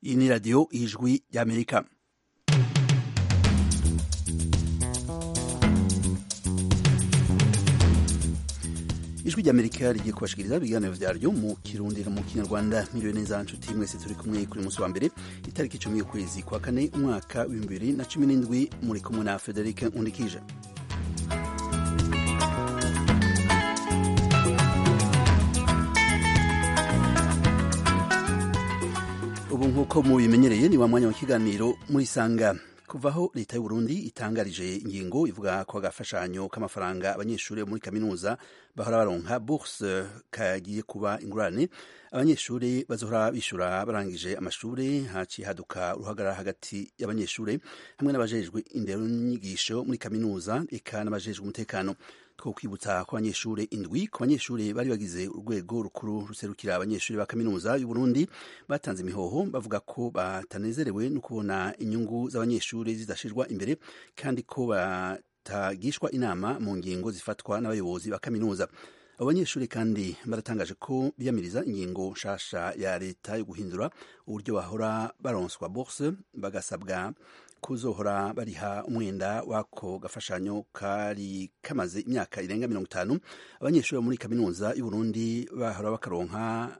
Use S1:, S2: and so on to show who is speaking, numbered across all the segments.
S1: Iyi ni radiyo ijwi ry'Amerika. Ijwi ry'Amerika rigiye kubashikiriza ibiganiro vyaryo mu Kirundi no mu Kinyarwanda. Miriwe neza nshuti mwese turi kumwe kuri musi wa mbere itariki 10 y'ukwezi kwa kane umwaka wa 2017 muri kumwe na Frederic Undikije. Ubu nkuko mubimenyereye ni wa mwanya wa kiganiro muri sanga. Kuvaho leta y'u Burundi itangarije ingingo ivuga ko agafashanyo k'amafaranga abanyeshuri muri kaminuza bahora baronka bourse kagiye kuba ingurane, abanyeshuri bazohora bishura barangije amashuri, haciye haduka uruhagarara hagati y'abanyeshuri hamwe n'abajejwe indero n'inyigisho muri kaminuza eka n'abajejwe umutekano. Two kwibutsa ko abanyeshuri indwi ku banyeshuri bari bagize urwego rukuru ruserukira abanyeshuri ba kaminuza y'u Burundi batanze imihoho bavuga ko batanezerewe no kubona inyungu z'abanyeshuri zidashirwa imbere kandi ko batagishwa inama mu ngingo zifatwa n'abayobozi ba kaminuza. Abo banyeshuri kandi baratangaje ko biyamiriza ingingo nshasha ya leta yo guhindura uburyo bahora baronswa bourse, bagasabwa kuzohora bariha umwenda wako gafashanyo kari kamaze imyaka irenga 50 abanyeshuri muri kaminuza y'u Burundi bahora bakaronka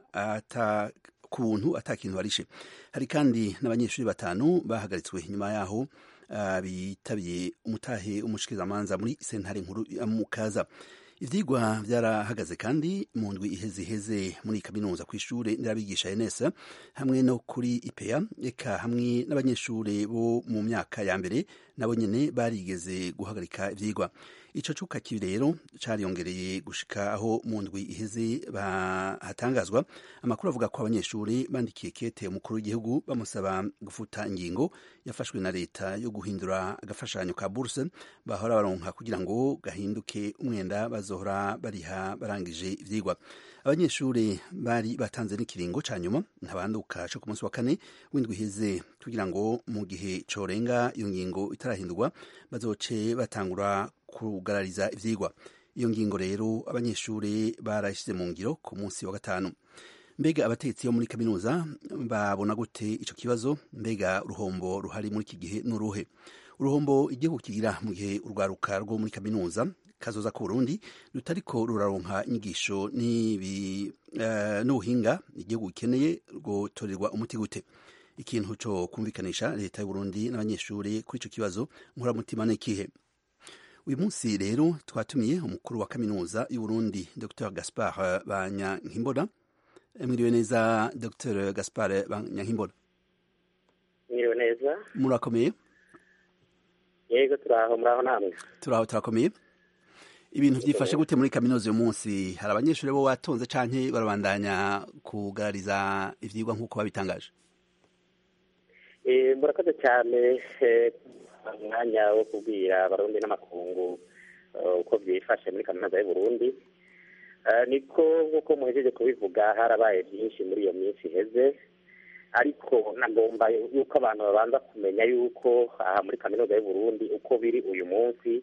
S1: kuntu atakintu barishe. Hari kandi n'abanyeshuri batanu bahagaritswe nyuma yaho bitabiye umutahe umushikirizamanza muri sentare nkuru ya Mukaza. Ivyigwa vyarahagaze kandi mu ndwi iheze muri kaminuza kw'ishure nderabigisha ENS hamwe no kuri IPEA eka hamwe n'abanyeshure bo mu myaka ya mbere nabo nyene barigeze guhagarika ivyigwa. Ico cuka kibi rero cariyongereye gushika aho mu ndwi iheze hatangazwa amakuru avuga ko abanyeshuri bandikiye kete umukuru w'igihugu bamusaba gufuta ingingo yafashwe na leta yo guhindura agafashanyo ka bourse bahora baronka kugira ngo gahinduke umwenda bazohora bariha barangije ivyigwa. Abanyeshuri bari batanze n'ikiringo ca nyuma ntabanduka co ku munsi wa kane w'indwi iheze kugira ngo mu gihe corenga iyo ngingo itarahindurwa bazoce batangura kugarariza ivyigwa. Iyo ngingo rero abanyeshuri barashize mu ngiro ku munsi wa gatanu. Mbega abatetsi yo muri kaminuza babona gute ico kibazo? Mbega uruhombo ruhari muri iki gihe n'uruhe? Uruhombo igihugu kigira mu gihe urwaruka rwo muri kaminuza kazoza ku Burundi rutariko ruraronka inyigisho n'ubuhinga igihugu gikeneye gutorerwa umuti gute? Ikintu co kumvikanisha leta y'u Burundi n'abanyeshuri kuri ico kibazo nkuramutima n'ikihe? Uyu munsi rero twatumiye umukuru wa kaminuza y'u Burundi Dr Gaspard Banyankimbona. Mwiriwe neza Dr Gaspard Banyankimbona.
S2: Mwiriwe neza.
S1: Murakomeye?
S2: Yego muraho namwe.
S1: Turakomeye. Ibintu vyifashe gute muri kaminuza uyu munsi? Hari abanyeshuri bo watonze canke barabandanya kugarariza ivyigwa nk'uko babitangaje?
S2: Murakoze cyane umwanya wo kubwira abarundi n'amakungu uko byifashe muri kaminuza y'u Burundi. Niko nk'uko muhejeje kubivuga harabaye byinshi muri iyo minsi iheze, ariko nagomba yuko abantu babanza kumenya yuko aha muri kaminuza y'u Burundi uko biri uyu munsi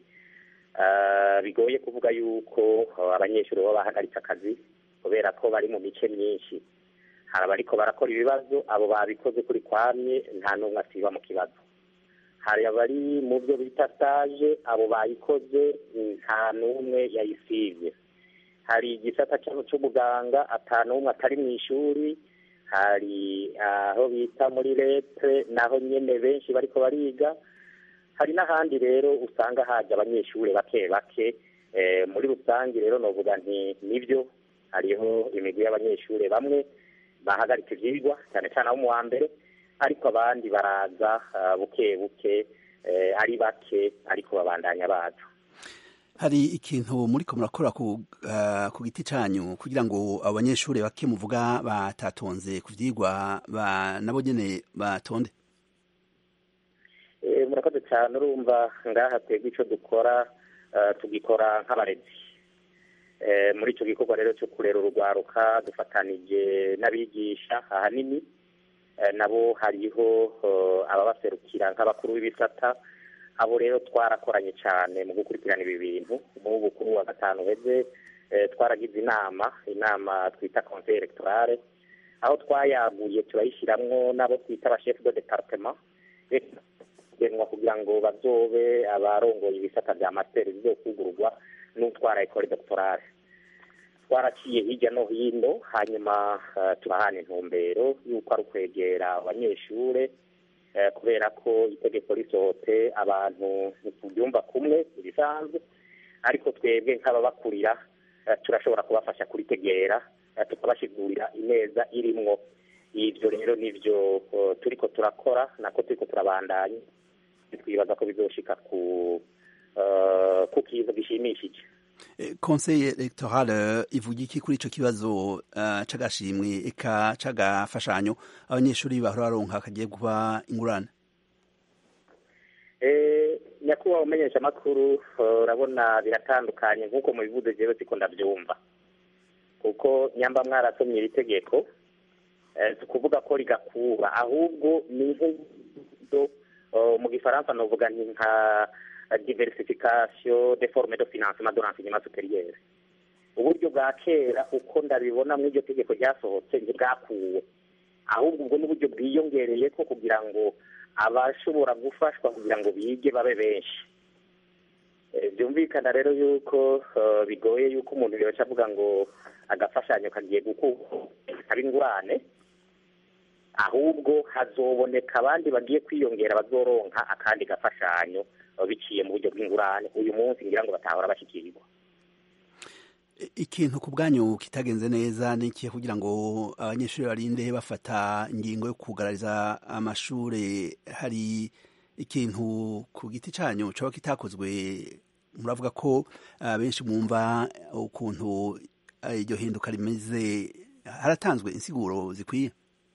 S2: bigoye kuvuga yuko abanyeshuri baba bahagaritse akazi kubera ko bari mu mice myinshi. Hari abariko barakora ibibazo, abo babikoze kuri kwamye nta n'umwe asiba mu kibazo. Hari abari mu byo bita stage, abo bayikoze nta n'umwe yayisivye. Hari igisata c'ubuganga ata n'umwe atari mu ishuri. Hari aho bita muri lettre naho nyene benshi bariko bariga. Hari n'ahandi rero usanga haje abanyeshuri bake bake. Muri rusange rero novuga nti nivyo hariho imigwi y'abanyeshuri bamwe bahagarika ivyigwa cyane cyane abo mu wa mbere, ariko abandi baraza buke buke ari bake ariko babandanya baza.
S1: Hari ikintu muriko murakora ku giti canyu kugira ngo abanyeshuri bake muvuga batatonze ku vyigwa nabo nyene batonde?
S2: Murakoze cyane. Urumva ngaha twebwe ico dukora tugikora nk'abarezi. Muri ico gikorwa rero cyo kurera urugwaruka dufatanije n'abigisha ahanini nabo hariho ababaserukira nk'abakuru b'ibisata. Abo rero twarakoranye cyane mu gukurikirana ibi bintu. Mu bukuru wa gatanu heze twaragize inama twita conseil electoral aho twayaguye turayishiramwo n'abo twita aba chef de département kugira ngo bazobe abarongoye ibisata bya master bizokugururwa n'utwara école doctorale. Twaraciye hirya no hino, hanyuma turahana intumbero y'uko ari ukwegera abanyeshure, kubera ko itegeko risohotse abantu ntitubyumva kumwe ibisanzwe, ariko twebwe nk'ababakurira turashobora kubafasha kuritegera, tukabashigurira ineza irimwo. Ibyo rero nivyo turiko turakora, nako turiko turabandanya, twibaza ko bizoshika ku kizo gishimishije.
S1: Conseil electoral ivuga iki kuri ico kibazo c'agashimwe eka c'agafashanyo abanyeshuri bahora baronka kagiye kuba ingurane?
S2: Nyakubahwa umenyesha makuru, urabona biratandukanye nk'uko mubivuze, jewe siko ndavyumva, kuko nyamba mwarasomye iri tegeko tukuvuga ko rigakura, ahubwo ni nk'uburyo mu gifaransa novuga nti nka diversification des formes de financement de l'enseignement supérieur. Uburyo bwa kera uko ndabibona mu iryo tegeko ryasohotse ntibwakuwe, ahubwo ubwo n'uburyo bwiyongereye ko kugira ngo abashobora gufashwa kugira ngo bige babe benshi. Byumvikana rero yuko bigoye yuko umuntu yoca avuga ngo agafashanyo kagiye gukaba ingurane, ahubwo hazoboneka abandi bagiye kwiyongera bazoronka akandi gafashanyo biciye mu buryo bw'ingurane. Uyu munsi ngira ngo batahora bashikirirwa.
S1: Ikintu ku bwanyu kitagenze neza n'ikihe kugira ngo abanyeshuri barinde bafata ingingo yo kugarariza amashure? Hari ikintu ku giti canyu coba kitakozwe? Muravuga ko benshi mwumva ukuntu iryo hinduka rimeze, haratanzwe insiguro zikwiye?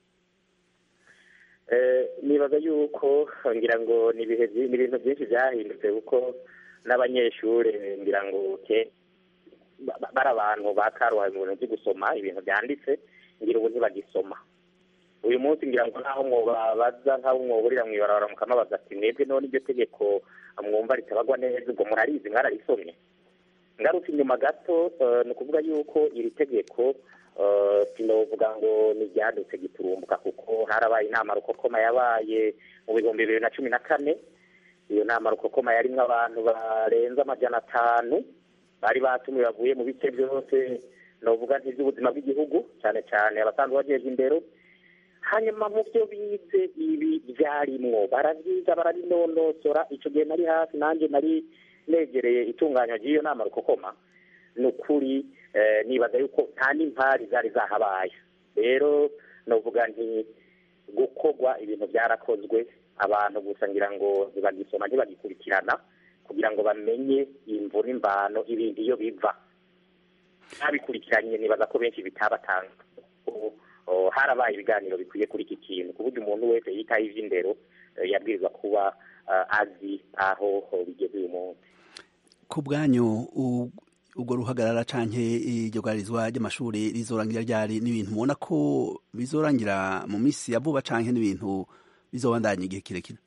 S2: Nibaza yuko ngira ngo ni ibintu byinshi byahindutse, kuko n'abanyeshure ngira ngo bari abantu bakaruhaye mu bintu byo gusoma ibintu byanditse, ngira ubu ntibagisoma. Uyu munsi ngira ngo naho mwobabaza nk'aho mwoburira mw'ibarabara mukamubaza ati mwebwe none iryo tegeko mwumva ritabagwa neza, ubwo murarizi mwararisomye? Ngarutse inyuma gato, ni ukuvuga yuko iri tegeko sinovuga ngo niryadutse giturumbuka, kuko harabaye inama rukokoma yabaye mu 2014. Iyo nama rukokoma yarimwo abantu barenze 500 bari batumiwe bavuye mu bice byose, novuga ntiby'ubuzima bw'igihugu, cyane cyane abasanzwe bajeje indero. Hanyuma mu byo bize ibi byarimwo baravyiga barabinonosora. Ico gihe nari hafi nanje nari negereye itunganywa ry'iyo nama rukokoma. Nukuri nibaza yuko nta n'impari zari zahabaye. Rero novuga nti gukorwa ibintu byarakozwe, abantu gusa ngira ngo ntibagisoma ntibagikurikirana kugira ngo bamenye imvo n'imbano ibindi iyo biva. Nabikurikiranye nibaza ko benshi bitabatanga. Harabaye ibiganiro bikwiye kuri iki kintu, ku buryo umuntu wese yitaye ivy'indero yabwirizwa kuba azi aho bigeze uyu munsi.
S1: Ku bwanyu ubwo ruhagarara canke iryo garizwa ry'amashuri rizorangira ryari? N'ibintu mubona ko bizorangira mu misi ya vuba canke n'ibintu bizobandanya igihe kirekire?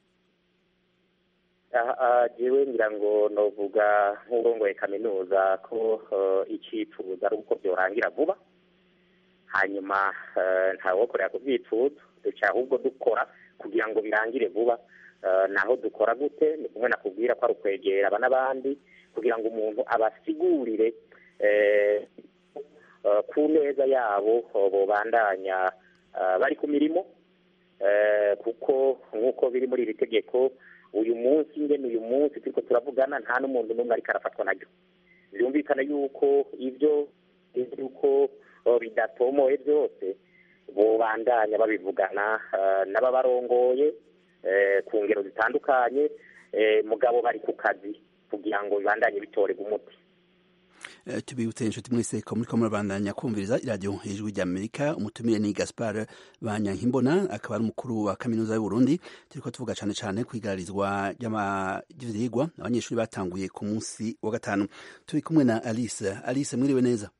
S2: Jewe ngira ngo novuga nk'urongoye kaminuza ko icifuza ari uko byorangira vuba, hanyuma ntawokorera ku vyipfuzo, duca ahubwo dukora kugira ngo birangire vuba. Naho dukora gute? Ni kumwe nakubwira ko ari ukwegera aba n'abandi kugira ngo umuntu abasigurire ku neza yabo bobandanya bari ku mirimo, kuko nk'uko biri muri iri tegeko uyu munsi turiko turavugana nta n'umuntu n'umwe ariko arafatwa naryo. Byumvikana yuko ivyo yuko bidatomoye byose bobandanya babivugana n'ababarongoye ku ngero zitandukanye, mugabo bari ku kazi kugira ngo bibandanye bitorega umuti.
S1: Tubibutse inshuti mwese ko muriko murabandanya kumviriza iradiyo Ijwi ry'Amerika. Umutumire ni Gaspard Banyankimbona, akaba ari umukuru wa kaminuza y'u Burundi. Turiko tuvuga cane cane kwigararizwa ry'ivyigwa abanyeshuri batanguye ku munsi wa gatanu. Turi kumwe na Alice. Alice, mwiriwe neza?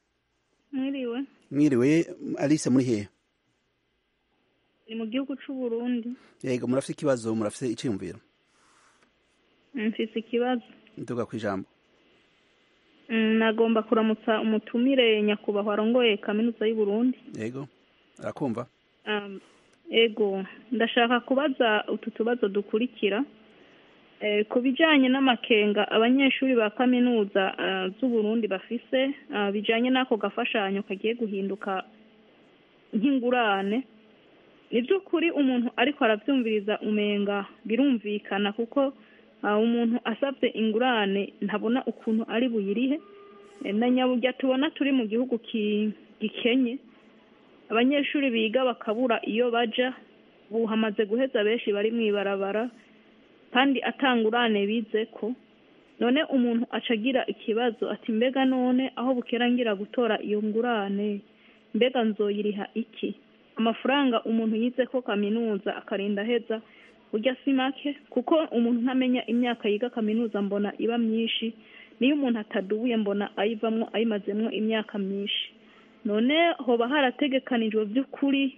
S1: Mwiriwe. Alice, muri hehe?
S3: Ni mu gihugu c'u Burundi.
S1: Yego, murafise ikibazo, murafise iciyumviro?
S3: Mfise ikibazo.
S1: Nduga kwijambo.
S3: Nagomba kuramutsa umutumire nyakubahwa arongoye kaminuza y'u Burundi.
S1: Yego. arakumva.
S3: Ego ndashaka kubaza utu tubazo dukurikira ku bijyanye n'amakenga abanyeshuri ba kaminuza z'Uburundi bafise bijyanye n'ako gafashanyo kagiye guhinduka nk'ingurane. Ni by'ukuri umuntu ariko arabyumviriza umenga birumvikana kuko umuntu asabye ingurane ntabona ukuntu ari buyirihe na nyaburya tubona turi mu gihugu gikenye abanyeshuri biga bakabura iyo baja buhamaze guheza benshi bari mu ibarabara kandi atangurane bize ko none umuntu acagira ikibazo ati mbega none aho bukera ngira gutora iyo ngurane mbega nzoyiriha iki amafaranga umuntu yize ko kaminuza akarinda heza burya si make kuko umuntu ntamenya imyaka yiga kaminuza mbona iba myinshi niyo umuntu atadubuye mbona ayivamwo ayimazemwo imyaka myinshi none hoba harategekanijwe by'ukuri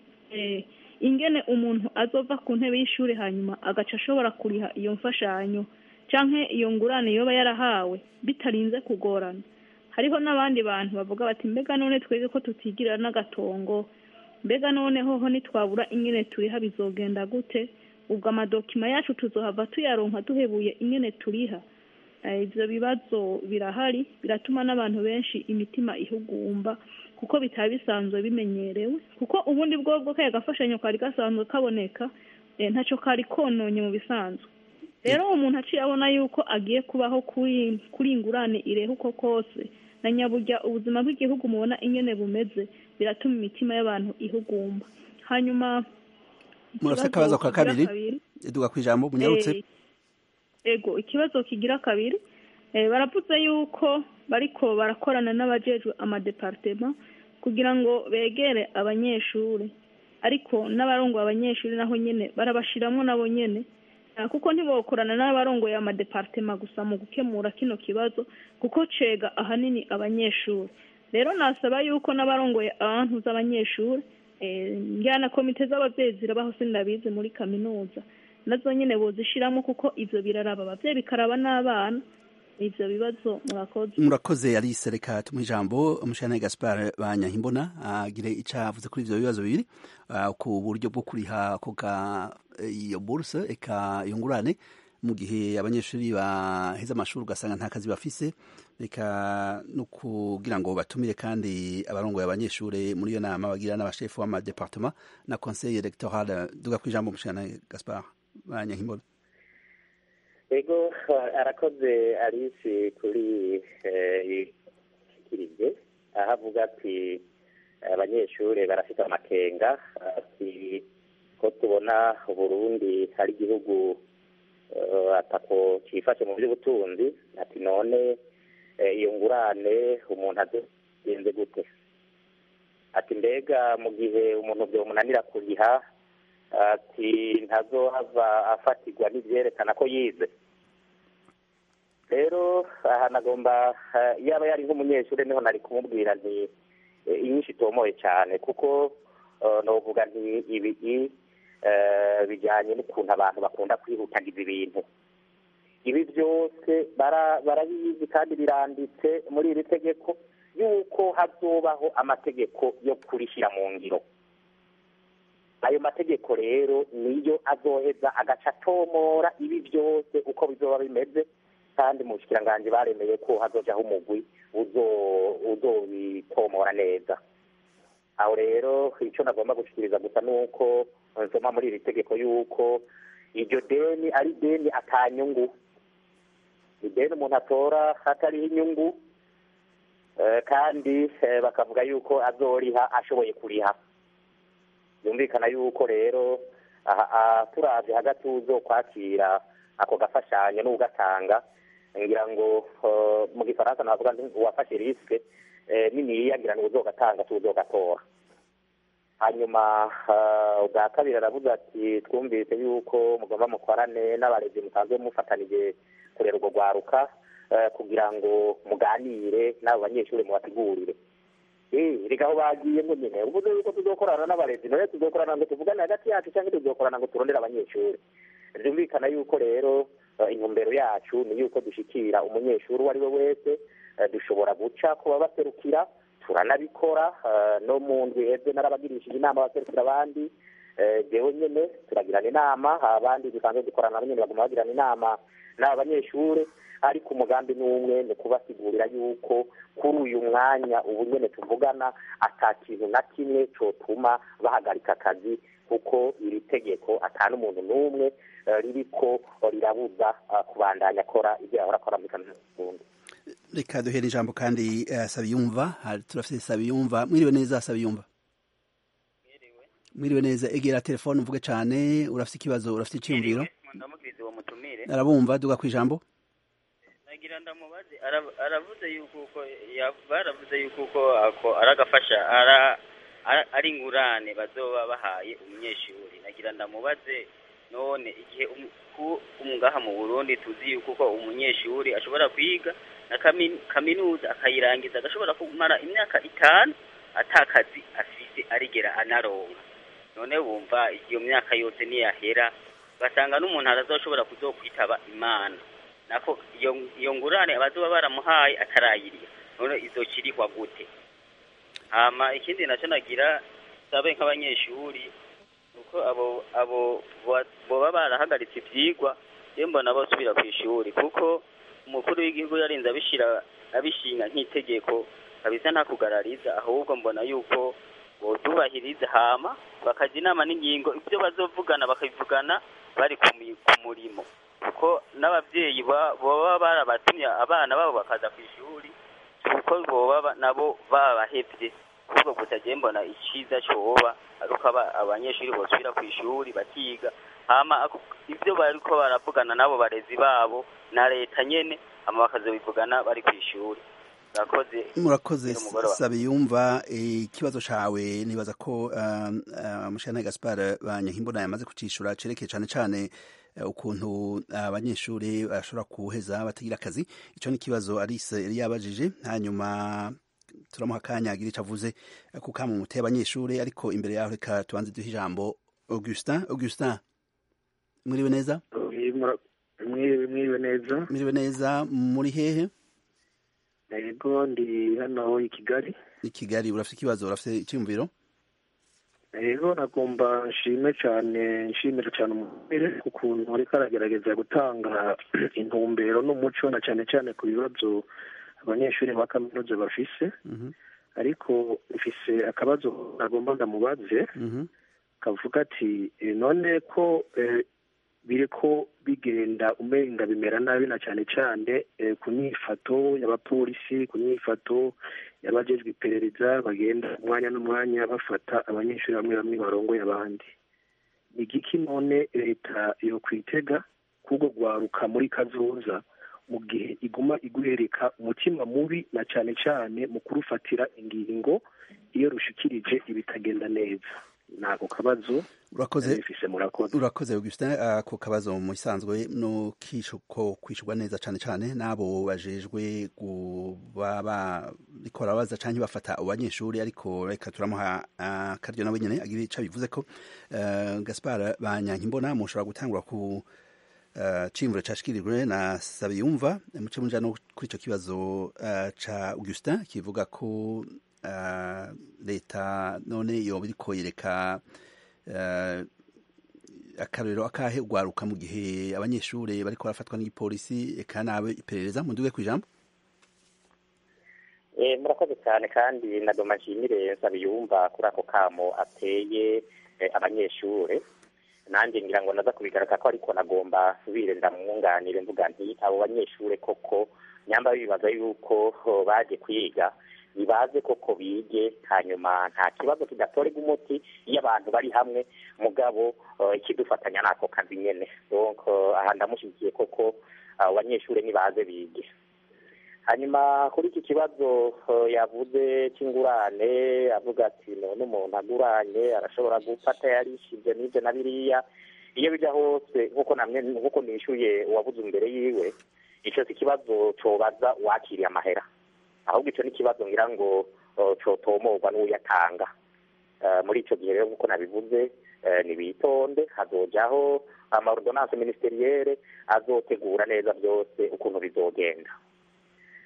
S3: ingene umuntu azova ku ntebe y'ishuri hanyuma agaca ashobora kuriha iyo mfashanyo canke iyo ngurane yoba yarahawe bitarinze kugorana. Hariho n'abandi bantu bavuga bati mbega none twege ko tutigira n'agatongo mbega none hoho nitwabura ingene turiha bizogenda gute ubwo amadokima yacu tuzohava tuyaronka duhebuye ingene turiha. Ivyo bibazo birahari biratuma n'abantu benshi imitima ihugumba kuko bitaba bisanzwe bimenyerewe kuko ubundi bwo kaya gafashanyo kari gasanzwe kaboneka ntaco kari kononye mu bisanzwe. Rero umuntu aciye abona yuko agiye kubaho kuri ingurane ireho uko kose na nyaburya ubuzima bw'igihugu mubona ingene bumeze biratuma imitima y'abantu ihugumba. Hanyuma
S1: murafite akabazo ka kabiri duga kwijambo munyarutse.
S3: Ego ikibazo kigira kabiri baravuze yuko bariko barakorana n'abajejwe amadepartement kugira ngo begere abanyeshuri ariko n'abarongo abanyeshuri naho nyene barabashiramo nabo nyene kuko ntibokorana n'abarongoye amadepartement gusa mu gukemura kino kibazo kuko cega ahanini abanyeshuri. Rero nasaba yuko n'abarongoye abantu z'abanyeshuri njyana komite z'abavyeyi zirabaho sindabize muri kaminuza nazo nyene bozishiramo kuko ivyo biraraba abavyeyi bikaraba n'abana ivyo bibazo.
S1: Murakoze Alice reka tumuhe ijambo umushana Gaspard Banyankimbona agire icavuze kuri ivyo bibazo bibiri ku buryo bwo kuriha koga iyo bourse eka yungurane mu gihe abanyeshuri baheza amashuri ugasanga nta kazi bafise reka no kugira ngo batumire kandi abarongoye abanyeshuri muri iyo nama bagira n'abashefu w'amadepartement na conseil electoral. Duga kwijambo umushana Gaspard Banyankimbona.
S2: Ego arakoze Alice kuri ikirije ahavuga ati abanyeshuri barafite amakenga ati ko tubona Burundi hari igihugu atako cifashe mu by'ubutunzi ati none iyo ngurane umuntu agenze gute ati mbega mu gihe umuntu byomunanira kuriha ati ntazohava afatirwa n'ivyerekana ko yize. Rero aha nagomba yaba yari nk'umunyeshuri niho nari kumubwira nti inyinshi itomoye cyane kuko novuga nti ibi bijyanye n'ukuntu abantu bakunda kwihutagiza ibintu. Ibi byose barabizi kandi biranditse muri iri tegeko yuko hazobaho amategeko yo kurishyira mu ngiro. Ayo mategeko rero niyo azoheza agaca atomora ibi byose uko bizoba bimeze kandi mu bushikiranganje baremeye ko hazojaho umugwi uzobitomora neza. Aho rero icyo nagomba gushikiriza gusa nuko nsoma muri iri tegeko yuko iryo deni ari deni atanyungu, ideni umuntu atora hatariho inyungu kandi bakavuga yuko azoriha ashoboye kuriha. Yumvikana yuko rero turavye hagati uzo kwakira ako gafashanyo n'ugatanga ngira ngo mu gifaransa navuga nti uwafashe risque niniya ngira ngo uzogatanga tuzogatora. Hanyuma ubwa kabiri aravuga ati twumvise yuko mugomba mukorane n'abarezi musanzwe mufatanije kurera urwo rwaruka kugira ngo muganire n'abo banyeshuri mubategurire. Reka aho bagiye ngo nyine ubuze yuko tuzokorana n'abarezi none tuzokorana ngo tuvugane hagati yacu cyangwa tuzokorana ngo turondere abanyeshuri. Byumvikana yuko rero intumbero yacu ni yuko dushikira umunyeshuri uwo ari we wese dushobora guca kuba baserukira turanabikora no mu ndwi iheze narabagirishije inama abaserukira abandi jewe nyene turagirana inama abandi dusanzwe dukorana nabo nyene baguma bagirana inama n'aba banyeshure ariko umugambi n'umwe ni kubasigurira yuko kuri uyu mwanya ubu nyene tuvugana ata kintu na kimwe cotuma bahagarika akazi kuko iri tegeko atanu umuntu n'umwe ririko rirabuza kubandanya akora ibyo yahora akora muri kaminuza y'Uburundi.
S1: Reka duhere ijambo kandi Sabiyumva, turafite Sabiyumva. Mwiriwe neza Sabiyumva. Mwiriwe neza, egera telefone uvuge cyane, urafite ikibazo, urafite icyumviro.
S4: Ndamugirize uwo mutumire.
S1: Arabumva, duga ku ijambo.
S4: Nagira ndamubaze aravuze yuko baravuze yuko ako aragafasha ari ingurane bazoba bahaye umunyeshuri. Nagira ndamubaze none igihe umgaha mu Burundi tuzi yuko umunyeshuri ashobora kwiga na kaminuza akayirangiza agashobora kumara imyaka 5 atakazi afise arigera anaronka. None bumva iyo myaka yose niyahera basanga n'umuntu arazoshobora kuzokwitaba Imana. Nako iyo ngurane abazoba baramuhaye atarayiriya. None izokirihwa gute? Hama ikindi naco nagira sabe nk'abanyeshuri uko abo boba barahagaritse ivyigwa yembo nabo subira ku ishuri kuko umukuru w'igihugu yarinze abishinga nk'itegeko kabisa nta kugarariza ahubwo mbona yuko bodubahiriza hama bakaja inama n'ingingo ibyo bazovugana bakabivugana bari ku murimo kuko n'abavyeyi boba barabatumye abana babo bakaza ku ishuri kuko boba nabo babahevye kuko kutaje mbona iciza coba aruko abanyeshuri bosubira ku ishuri bakiga hama ibyo bariko baravugana nabo barezi babo na leta nyene hama bakazobivugana bari ku ishuri.
S1: Murakoze Sabiyumva. Ikibazo cawe nibaza ko Mushana Gaspard Banyankimbona yamaze kucishura cerekeye cane cane ukuntu abanyeshuri bashobora kuheza batagira akazi. Ico ni kibazo Alice yari yabajije, hanyuma turamuha akanya agira ico avuze ku kamumute abanyeshuri, ariko imbere yaho reka tubanze duhe ijambo Augustin. Mwiriwe neza? Mwiriwe neza, muri hehe?
S5: Yego ndi hano i Kigali.
S1: I Kigali, urafite ikibazo, urafite icyumviro?
S5: Yego nagomba nshimira cyane umubere ukuntu ariko aragerageza gutanga intumbero n'umuco na cyane cyane ku bibazo abanyeshuri ba kaminuza bafise. Ariko mfise akabazo nagomba ndamubaze kavuga ati none ko biriko bigenda umenga bimera nabi na cyane cyane ku nyifato y'abapolisi, ku nyifato y'abajejwe iperereza bagenda umwanya n'umwanya bafata abanyeshuri bamwe bamwe barongoye abandi. Igiki none leta yo kwitega kugo gwaruka muri kazoza mu gihe iguma iguhereka umutima mubi na cyane cyane mu kurufatira ingingo iyo rushikirije ibitagenda neza? Nako kabazo
S1: urakoze Augustin. Ako kabazo mu isanzwe no kwishurwa neza cyane cyane nabo bajejwe baba bikora baza canke bafata abanyeshuri, ariko reka turamuha akaryo nawe nyene agira ico bivuze ko Gaspard Banyankimbona mushobora gutangura ku cimvuro cashikirijwe na Sabiyumva muce munja no kuri ico kibazo ca Augustin kivuga ko leta none yoba iriko yereka akarero akahe ugwaruka mu gihe abanyeshuri bariko barafatwa n'igipolisi eka nabe iperereza. Munduge kwijambo.
S2: Murakoze cyane kandi nagoma nshimire Sabiyumva kuri ako kamo ateye abanyeshuri. Nanjye ngira ngo naza kubigaraka ko ariko nagomba subire ndamwunganire mvuga nti abo banyeshuri koko nyamba bibaza yuko baje kwiga nibaze koko bige, hanyuma nta kibazo kidatorega umuti iyo abantu bari hamwe, mugabo ikidufatanya nako kazi nyene. Donc aha ndamushigikiye koko abanyeshuri nibaze bige. Hanyuma kuri iki kibazo yavuze cy'ingurane avuga ati none umuntu aguranye arashobora gufata yarishije n'ibyo na biriya, iyo bijya hose nkuko nishyuye uwabuze imbere yiwe, icyo si ikibazo cobaza wakiriye amahera, ahubwo icyo ni ikibazo ngira ngo cotomorwa n'uyatanga. Muri icyo gihe rero nkuko nabivuze nibitonde, hazojaho amaordonnance ministerielle azotegura neza byose ukuntu bizogenda.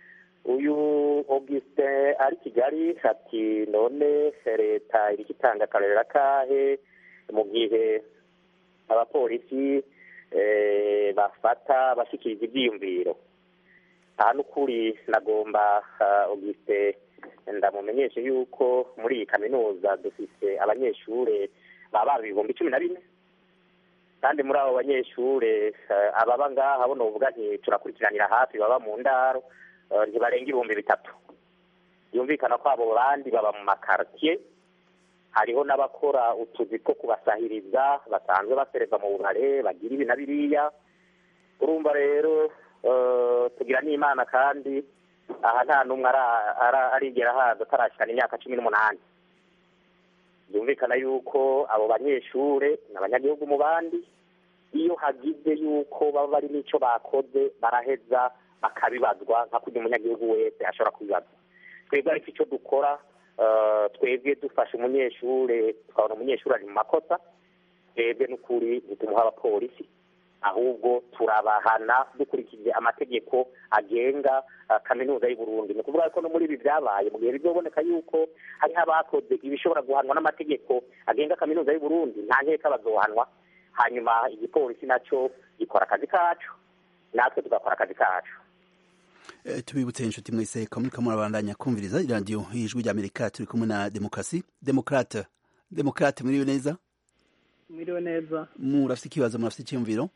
S2: uyu Augustin ari Kigali ati none leta iri gitanga akarorero kahe mu gihe abapolisi bafata bashikiriza ibyiyumviro. Aha n'ukuri nagomba Augustin ndamumenyeshe yuko muri iyi kaminuza dufite abanyeshure baba 14,000 kandi muri abo banyeshure ababa ngaha bo novuga nti turakurikiranira hafi baba mu ndaro ntibarenga 3,000. Yumvikana ko abo bandi baba mu makartier, hariho n'abakora utuzi two kubasahiriza basanzwe basereva mu bubare bagira ibi na biriya. Urumva rero tugira n'Imana kandi aha nta numwe arigera haza atarashikana imyaka 18. Yumvikana yuko abo banyeshure n'abanyagihugu mu bandi, iyo hagize yuko baba bari n'ico bakoze baraheza bakabibazwa nka kurya umunyagihugu wese ashobora kubibazwa. Twebwe ariko icyo dukora twebwe dufashe umunyeshure twabona umunyeshure ari mu makosa, twebwe n'ukuri ntitumuha abapolisi, ahubwo turabahana dukurikije amategeko agenga kaminuza y'u Burundi. Ni ukuvuga ko no muri ibi byabaye mu gihe bizoboneka yuko hariho abakoze ibishobora guhanwa n'amategeko agenga kaminuza y'u Burundi, nta nkeka bazohanwa, hanyuma igipolisi nacyo gikora akazi kacu, natwe tugakora akazi kacu.
S1: Tubibutse inshuti mwese ko muriko murabandanya kumviriza iradiyo y'ijwi ry'Amerika, turi kumwe na Demokrate muriwe neza?
S6: Muriwe neza.
S1: Murafite ikibazo, murafite icyumviro?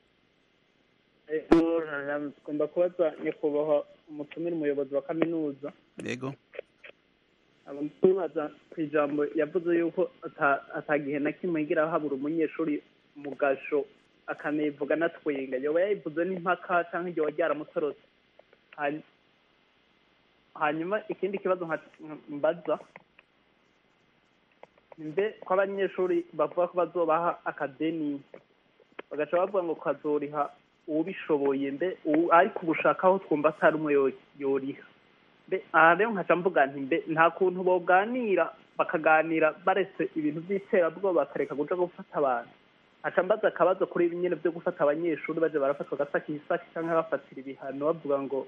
S6: Ngomba kubaza nyakubahwa umutumire umuyobozi wa kaminuza.
S1: Yego.
S6: Abamubaza ku ijambo yavuze yuko atagihe na kimwe igira habura umunyeshuri mu gasho akanivuga natwenga, yoba yayivuze n'impaka cyangwa igihe waryara mutorotse. Hanyuma ikindi kibazo mbaza mbe ko abanyeshuri bavuga ko bazobaha akadeni bagaca bavuga ngo kazoriha ubishoboye, mbe ariko ubushakaho twumva atari umwe yoriha. Mbe aha rero nkaca mvuga nti mbe nta kuntu boganira bakaganira baretse ibintu by'iterabwoba bakareka guca gufata abantu. Nkaca mbaza akabazo kuri ibi nyene byo gufata abanyeshuri baje barafatwa gasakisaki cyangwa bafatira ibihano bavuga ngo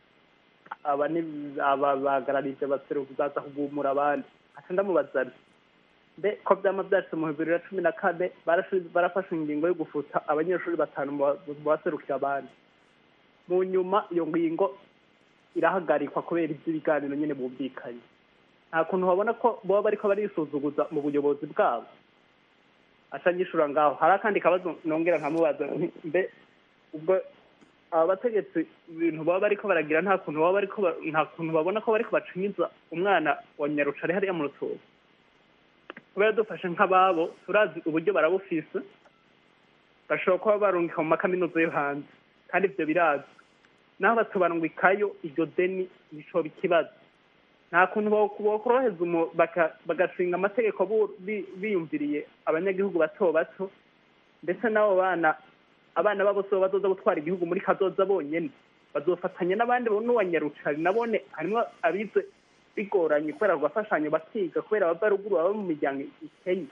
S6: aba bagararije baza kugumura abandi. Nkaca ndamubaza mbe ko byama byatse mu 2014 barafashe ingingo yo gufuta abanyeshuri 5 mu baserukira abandi, mu nyuma iyo ngingo irahagarikwa kubera iby'ibiganiro nyene bumvikanye. Nta kuntu babona ko boba bariko barisuzuguza mu buyobozi bwabo. Aca nyishura ngaho. Hari akandi kabazo nongera nkamubaza mbe ubwo aba bategetsi ibintu baba bariko baragira nta kuntu babona ko bariko bacinyiza umwana wa Nyarucari hariya mu Rutovu. Kubera dufashe nk'ababo turazi uburyo barabufise, bashobora kuba barungika mu makaminuza yo hanze kandi ibyo birazi, naho batubarungikayo iryo deni nico bikibazo. Nta kuntu bokoroheza bagashinga amategeko biyumviriye abanyagihugu bato bato, ndetse n'abo abana babo so bazoza gutwara igihugu muri kazoza bonyene bazofatanya n'abandi n'uwa Nyarucari nabone harimo abize bigoranye kubera gufashanya bakiga kubera bava ruguru baba mu miryango ikennye.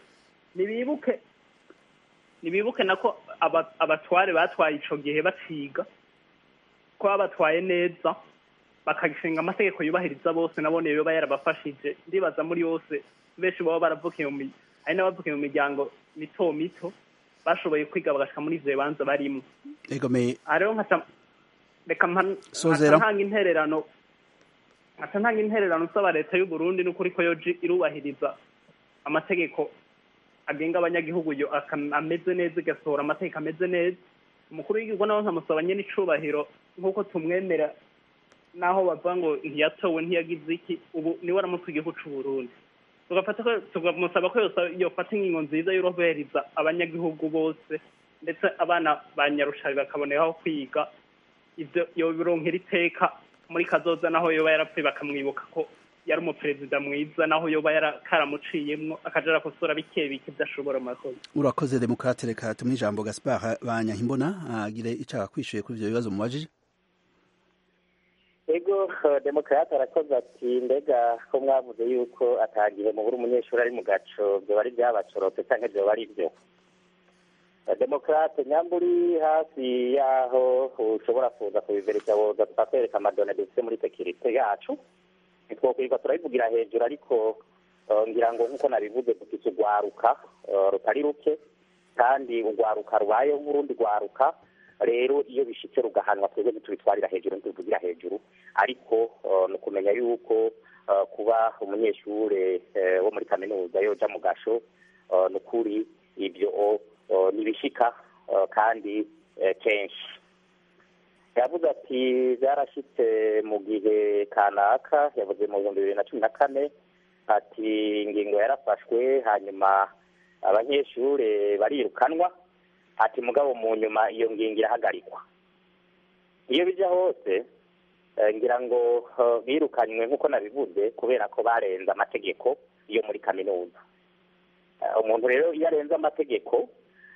S6: Nibibuke nako abatware batwaye ico gihe baciga ko abatwaye neza bakagishinga amategeko yubahiriza bose nabone yoba yarabafashije. Ndibaza muri yose benshi baba baravukiye hari n'abavukiye mu miryango mito mito bashoboye kwiga bagashika muri ivyo bibanza barimo. Ariho reka ntanga intererano usaba leta y'u Burundi n'ukuri ko yoji irubahiriza amategeko agenga abanyagihugu yo ameze neza, igasohora amategeko ameze neza. Umukuru w'igihugu nawe nkamusaba nyene icubahiro nk'uko tumwemera, naho bavuga ngo ntiyatowe ntiyagize iki, ubu niwe aramutse igihugu c'u Burundi. Tukamusaba ko yofata ingingo nziza yorohereza abanyagihugu bose, ndetse abana ba Nyarucari bakaboneraho kwiga, ivyo yobironkera iteka muri kazoza, naho yoba yarapfuye bakamwibuka ko yari umuperezida mwiza, naho yoba karamuciyemwo akaja arakosora bike bike vyashobora amakosa.
S1: Urakoze Demokrate, reka tumwe ijambo Gaspard Banyankimbona agire icaha kwishuye kuri ivyo bibazo mubajije.
S2: Ego Demokrate arakoze ati mbega ko mwavuze yuko atagihe mu buri umunyeshuri ari mu gaco byo bari byabacorotse cyangwa byo bari byo. Demokrate nyamburi hafi yaho ushobora kuza kubivereka woza tukakwereka amadone dufite muri sekirite yacu ntitwokwirirwa turabivugira hejuru ariko ngira ngo nk'uko nabivuze dufite urwaruka rutari ruke kandi urwaruka rubayeho nk'urundi rwaruka rero iyo bishitse rugahanwa twebwe ntitubitwarira hejuru ntitubivugira hejuru ariko ni ukumenya yuko kuba umunyeshure wo muri kaminuza yoja mu gasho ni ukuri ibyo nibishika kandi kenshi yavuze ati byarashitse mu gihe kanaka yavuze mu 2014 ati ingingo yarafashwe hanyuma abanyeshure barirukanwa ati mugabo mu nyuma iyo ngingo irahagarikwa iyo bija hose ngira ngo birukanywe nk'uko nabivuze kubera ko barenze amategeko yo muri kaminuza umuntu rero iyo arenze amategeko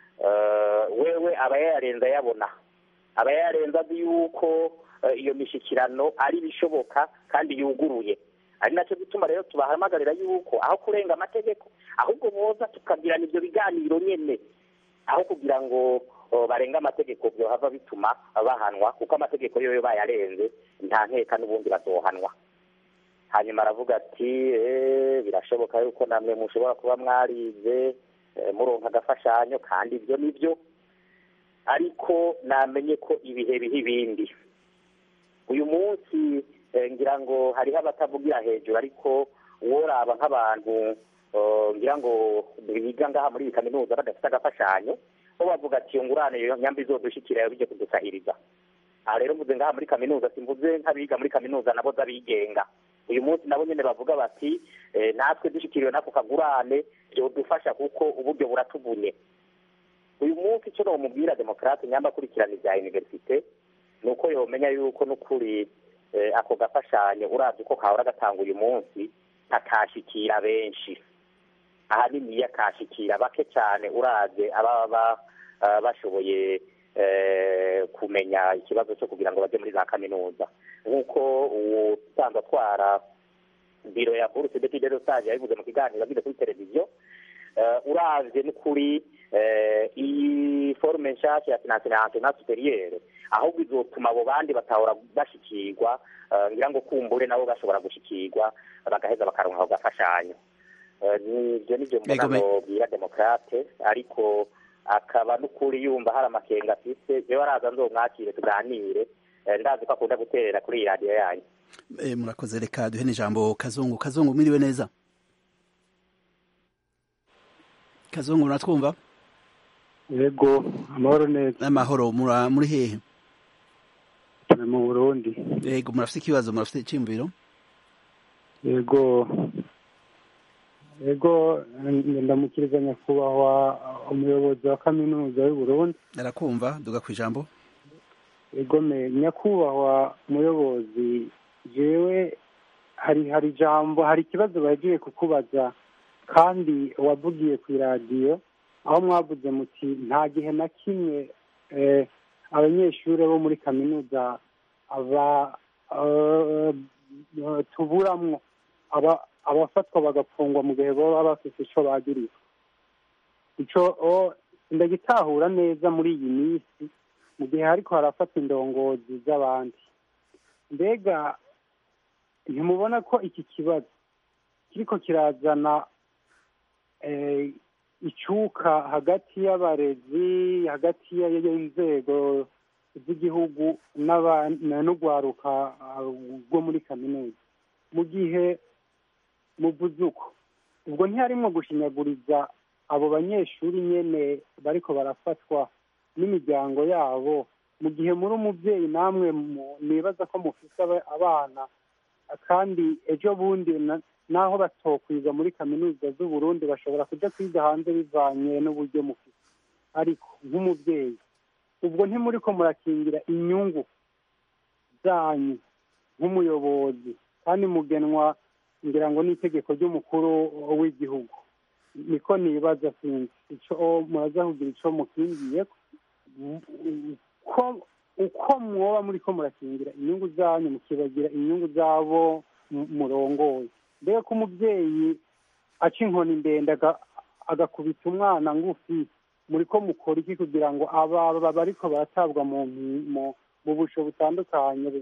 S2: wewe aba yarenze yabona aba yarenze azi yuko iyo mishikirano ari bishoboka kandi yuguruye ari nacyo gituma rero tubahamagarira yuko aho kurenga amategeko ahubwo boza tukagirana ibyo biganiro nyene aho kugira ngo barenga amategeko byohava bituma bahanwa kuko amategeko yoyo bayarenze nta nkeka n'ubundi bazohanwa hanyuma aravuga ati birashoboka yuko namwe mushobora kuba mwarize muronka agafashanyo kandi ibyo nibyo ariko namenye ko ibihe biha ibindi uyu munsi ngira ngo hariho abatavugira hejuru ariko woraba nk'abantu ngira ngo biga ngaha muri kaminuza badafite agafashanyo bo bavuga ati ngurane iyo nyambi izodushikira bijye kudusahiriza aha rero mvuze ngaha muri kaminuza simvuze nk'abiga muri kaminuza nabo z'abigenga uyu munsi nabo nyene bavuga bati natwe dushikiriwe nako kagurane byodufasha kuko uburyo buratubunye uyu munsi cyo nomubwira Demokrate nyamba kurikirana ibya universite nuko yomenya yuko n'ukuri ako gafashanyo uravye ko kahora gatanga uyu munsi akashikira benshi ahanini yakashikira bake cyane uravye ababa bashoboye kumenya ikibazo cyo kugira ngo baje muri za kaminuza nk'uko usanzwe atwara biro ya bourse d'études de stage yabivuze mu kiganiro agize kuri televiziyo uravye n'ukuri iyi forme nshasha ya financement supérieur ahubwo izotuma abo bandi batahora bashikirwa ngira ngo kumbure nabo bashobora gushikirwa bagaheza bakaronka aho gafashanyo nivyo mbona nobwira Demokrate ariko akaba n'ukuri yumva hari amakenga afise jewe araza nzomwakire tuganire ndazi ko akunda guterera kuri iyi radio yanyu
S1: murakoze reka duhe n'ijambo Kazungu mwiriwe neza Kazungu uratwumva
S7: yego amahoro neza
S1: amahoro muri hehe
S7: turi mu Burundi
S1: yego murafite ikibazo murafite iciyumviro
S7: yego ndamukiriza nyakubahwa umuyobozi wa kaminuza y'u Burundi
S1: arakumva duga ku ijambo
S7: yego nyakubahwa umuyobozi jewe hari ijambo hari ikibazo bagiye kukubaza kandi wavugiye ku radio aho mwavuze muti nta gihe na kimwe abanyeshuri bo muri kaminuza tuburamwo abafatwa bagapfungwa mu gihe baba bafite ico bagiriwe ico ndagitahura neza muri iyi minsi mu gihe hariko harafata indongozi z'abandi mbega ntimubona ko iki kibazo kiriko kirazana icuka hagati y'abarezi hagati y'inzego z'igihugu n'urwaruka rwo muri kaminuza mu gihe muvuze uko ubwo ntiharimwo gushinyaguriza abo banyeshuri nyene bariko barafatwa n'imiryango yabo mu gihe muri umuvyeyi namwe nibaza ko mufise abana kandi ejo bundi naho batokwiga muri kaminuza z'u Burundi bashobora kuja kwiga hanze bivanye n'uburyo mufise ariko nk'umuvyeyi ubwo ntimuriko murakingira inyungu zanyu nk'umuyobozi kandi mugenwa ngira ngo n'itegeko ry'umukuru w'igihugu niko nibaza sinzi ico muraza kugira ico mukingiye uko mwoba muriko murakingira inyungu zanyu mukibagira inyungu zabo murongoye mbega ko umuvyeyi aca inkoni ndende agakubita umwana ngufi muri ko mukora iki kugira ngo aba bariko baratabwa mu busho butandukanye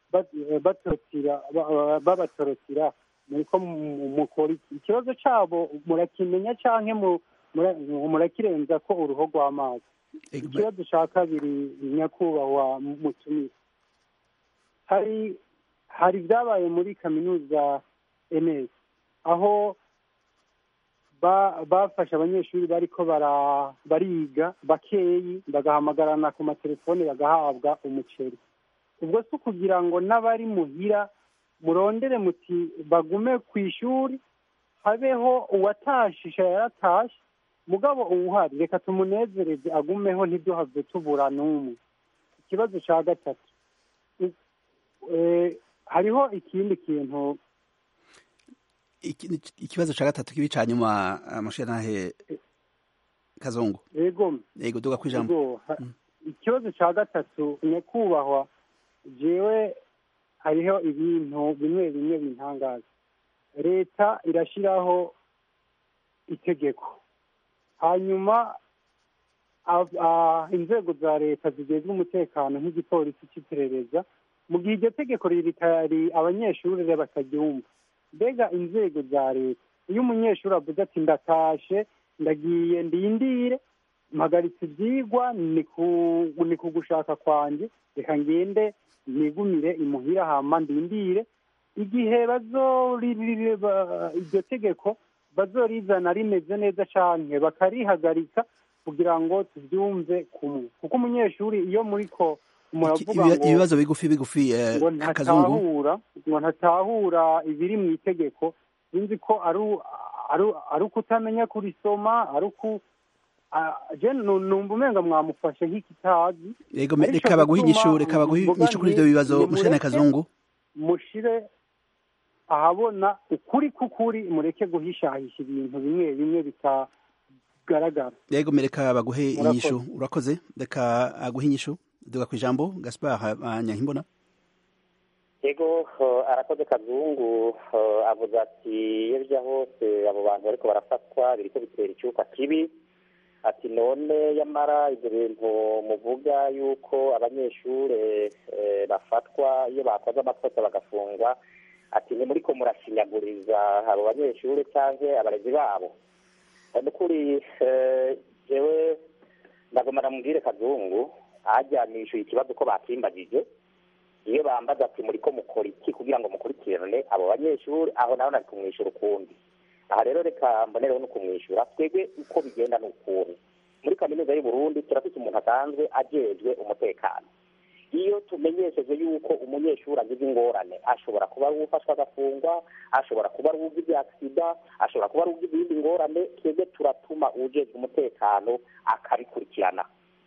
S7: babatorotira muri ko mukora iki? Ikibazo cyabo murakimenya canke murakirenza ko uruho rw'amazi? Ikibazo cya kabiri, nyakubahwa mutumire, hari byabaye muri kaminuza NS aho bafashe abanyeshuri bariko bariga bakeyi bagahamagarana ku matelefone bagahabwa umuceri. Ubwo si ukugira ngo n'abari muhira murondere muti bagume ku ishuri, habeho uwatashisha yaratashe, mugabo uwuhari reka tumunezereze agumeho ntibyohave tubura n'umwe. Ikibazo cya gatatu, hariho ikindi kintu.
S1: Ikibazo cya gatatu kibi cya nyuma amashenahe Kazungu. Yego duga kwijambo.
S7: Ikibazo cya gatatu, nyakubahwa, jewe hariho ibintu bimwe bimwe bintangaza. Leta irashiraho itegeko, hanyuma inzego za leta zigezwe umutekano nk'igipolisi cy'iperereza, mu gihe iryo tegeko ritari abanyeshuri bataryumva. Mbega inzego za leta, iyo umunyeshuri avuze ati ndatashe ndagiye ndindire mpagaritse ibyigwa ni ku gushaka kwanjye, reka ngende nigumire imuhira hama ndindire, igihe iryo tegeko bazorizana rimeze neza cyane bakarihagarika kugira ngo tubyumve kumwe. Kuko umunyeshuri iyo muriko muravuga ngo
S1: ibibazo bigufi
S7: Kazungu ngo ntatahura ibiri mu itegeko, sinzi ko ari ukutamenya kurisoma, ari uku numva umenga mwamufashe nk'ikitazi.
S1: Yego reka baguhe inyishu kuri ibyo bibazo mushene Kazungu,
S7: mushire ahabona ukuri k'ukuri, mureke guhishahisha ibintu bimwe bimwe bitagaragara.
S1: Yego mereka baguhe inyishu. Urakoze, reka aguhe inyishu. Duga kwijambo Gaspard Nyahimbona.
S2: Yego arakoze Kazungu, avuze ati iyo bijya hose abo bantu bariko barafatwa biriko bitera icyuka kibi, ati none yamara ibyo bintu muvuga yuko abanyeshure bafatwa iyo bakoze amakosa bagafungwa, ati ni muriko murashinyaguriza abo banyeshure canke abarezi babo. Nukuri jewe ndagomba namubwire Kazungu ajyanishuye ikibazo ko bakimbagije, iyo bambaza ati muriko mukora iki kugira ngo mukurikirane abo banyeshuri, aho naho nari kumwishyura ukundi. Aha rero reka mbonereho no kumwishyura, twebwe uko bigenda n'ukuntu muri kaminuza y'u Burundi turafite umuntu asanzwe ajejwe umutekano. Iyo tumenyesheje yuko umunyeshuri agize ingorane, ashobora kuba ari uwufashwa agafungwa, ashobora kuba ari uwugize aksida, ashobora kuba ari uwugize iyindi ngorane, twebwe turatuma uwujejwe umutekano akabikurikirana.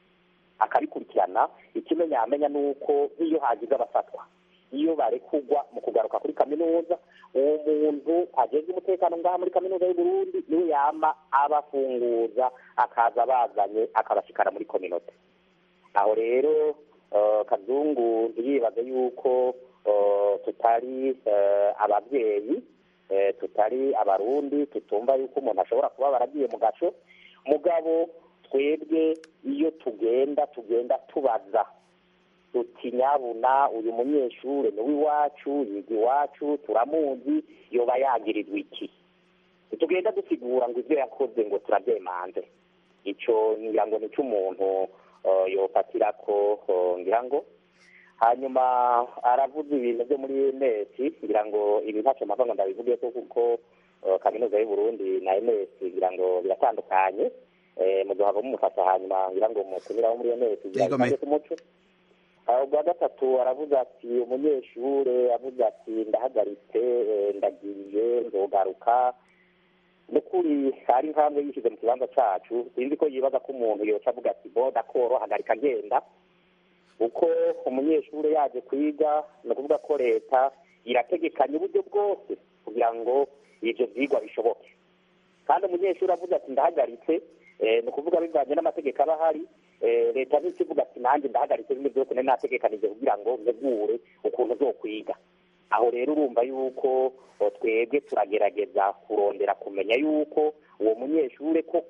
S2: Ikimenyamenya ni uko iyo hagize abafatwa, iyo barekugwa mu kugaruka kuri kaminuza, uwo muntu ajejwe umutekano ngaha muri kaminuza y'u Burundi niwe yama abafunguza, akaza bazanye akabashikana muri kominote. Aho rero Kazungu ntiyibaze yuko tutari ababyeyi, tutari abarundi, tutumva yuko umuntu ashobora kuba baragiye mu gaco. Mugabo twebwe iyo tugenda tubaza tuti nyabuna uyu munyeshure ni w'iwacu, yiga iwacu, turamuzi, yoba yagirirwa iki? Tugenda dusigura ngo ivyo yakoze ngo turabyemanze. Ico ngira ngo nico umuntu yofatirako ngira ngo. Hanyuma aravuze ibintu byo muri MS, ngira ngo ibi ntacyo mpava ngo ndabivuge kuko kaminuza y'u Burundi na MS ngira ngo biratandukanye. Muduhava mumufasha hanyuma ngira ngo mutumiraho muri MS ngira ngo kumuco. Ubwa gatatu aravuze ati umunyeshure avuze ati ndahagaritse ndagiye nzogaruka. Nukuri hari nkambwe yishize mu kibanza cacu, sinzi ko yibaza ko umuntu yoca avuga ati bo dakoro hagarika ngenda. Uko umunyeshure yaje kwiga no kuvuga ko leta irategekanya uburyo bwose kugira ngo ivyo vyigwa bishoboke. Kandi umunyeshure avuze ati ndahagaritse no kuvuga bivanye n'amategeko aba hari, leta ntikivuga ati nanjye ndahagaritse bimwe byose nategekanije kugira ngo ntegure ukuntu uzokwiga. Aho rero urumva yuko twebwe turagerageza kurondera kumenya yuko uwo munyeshure koko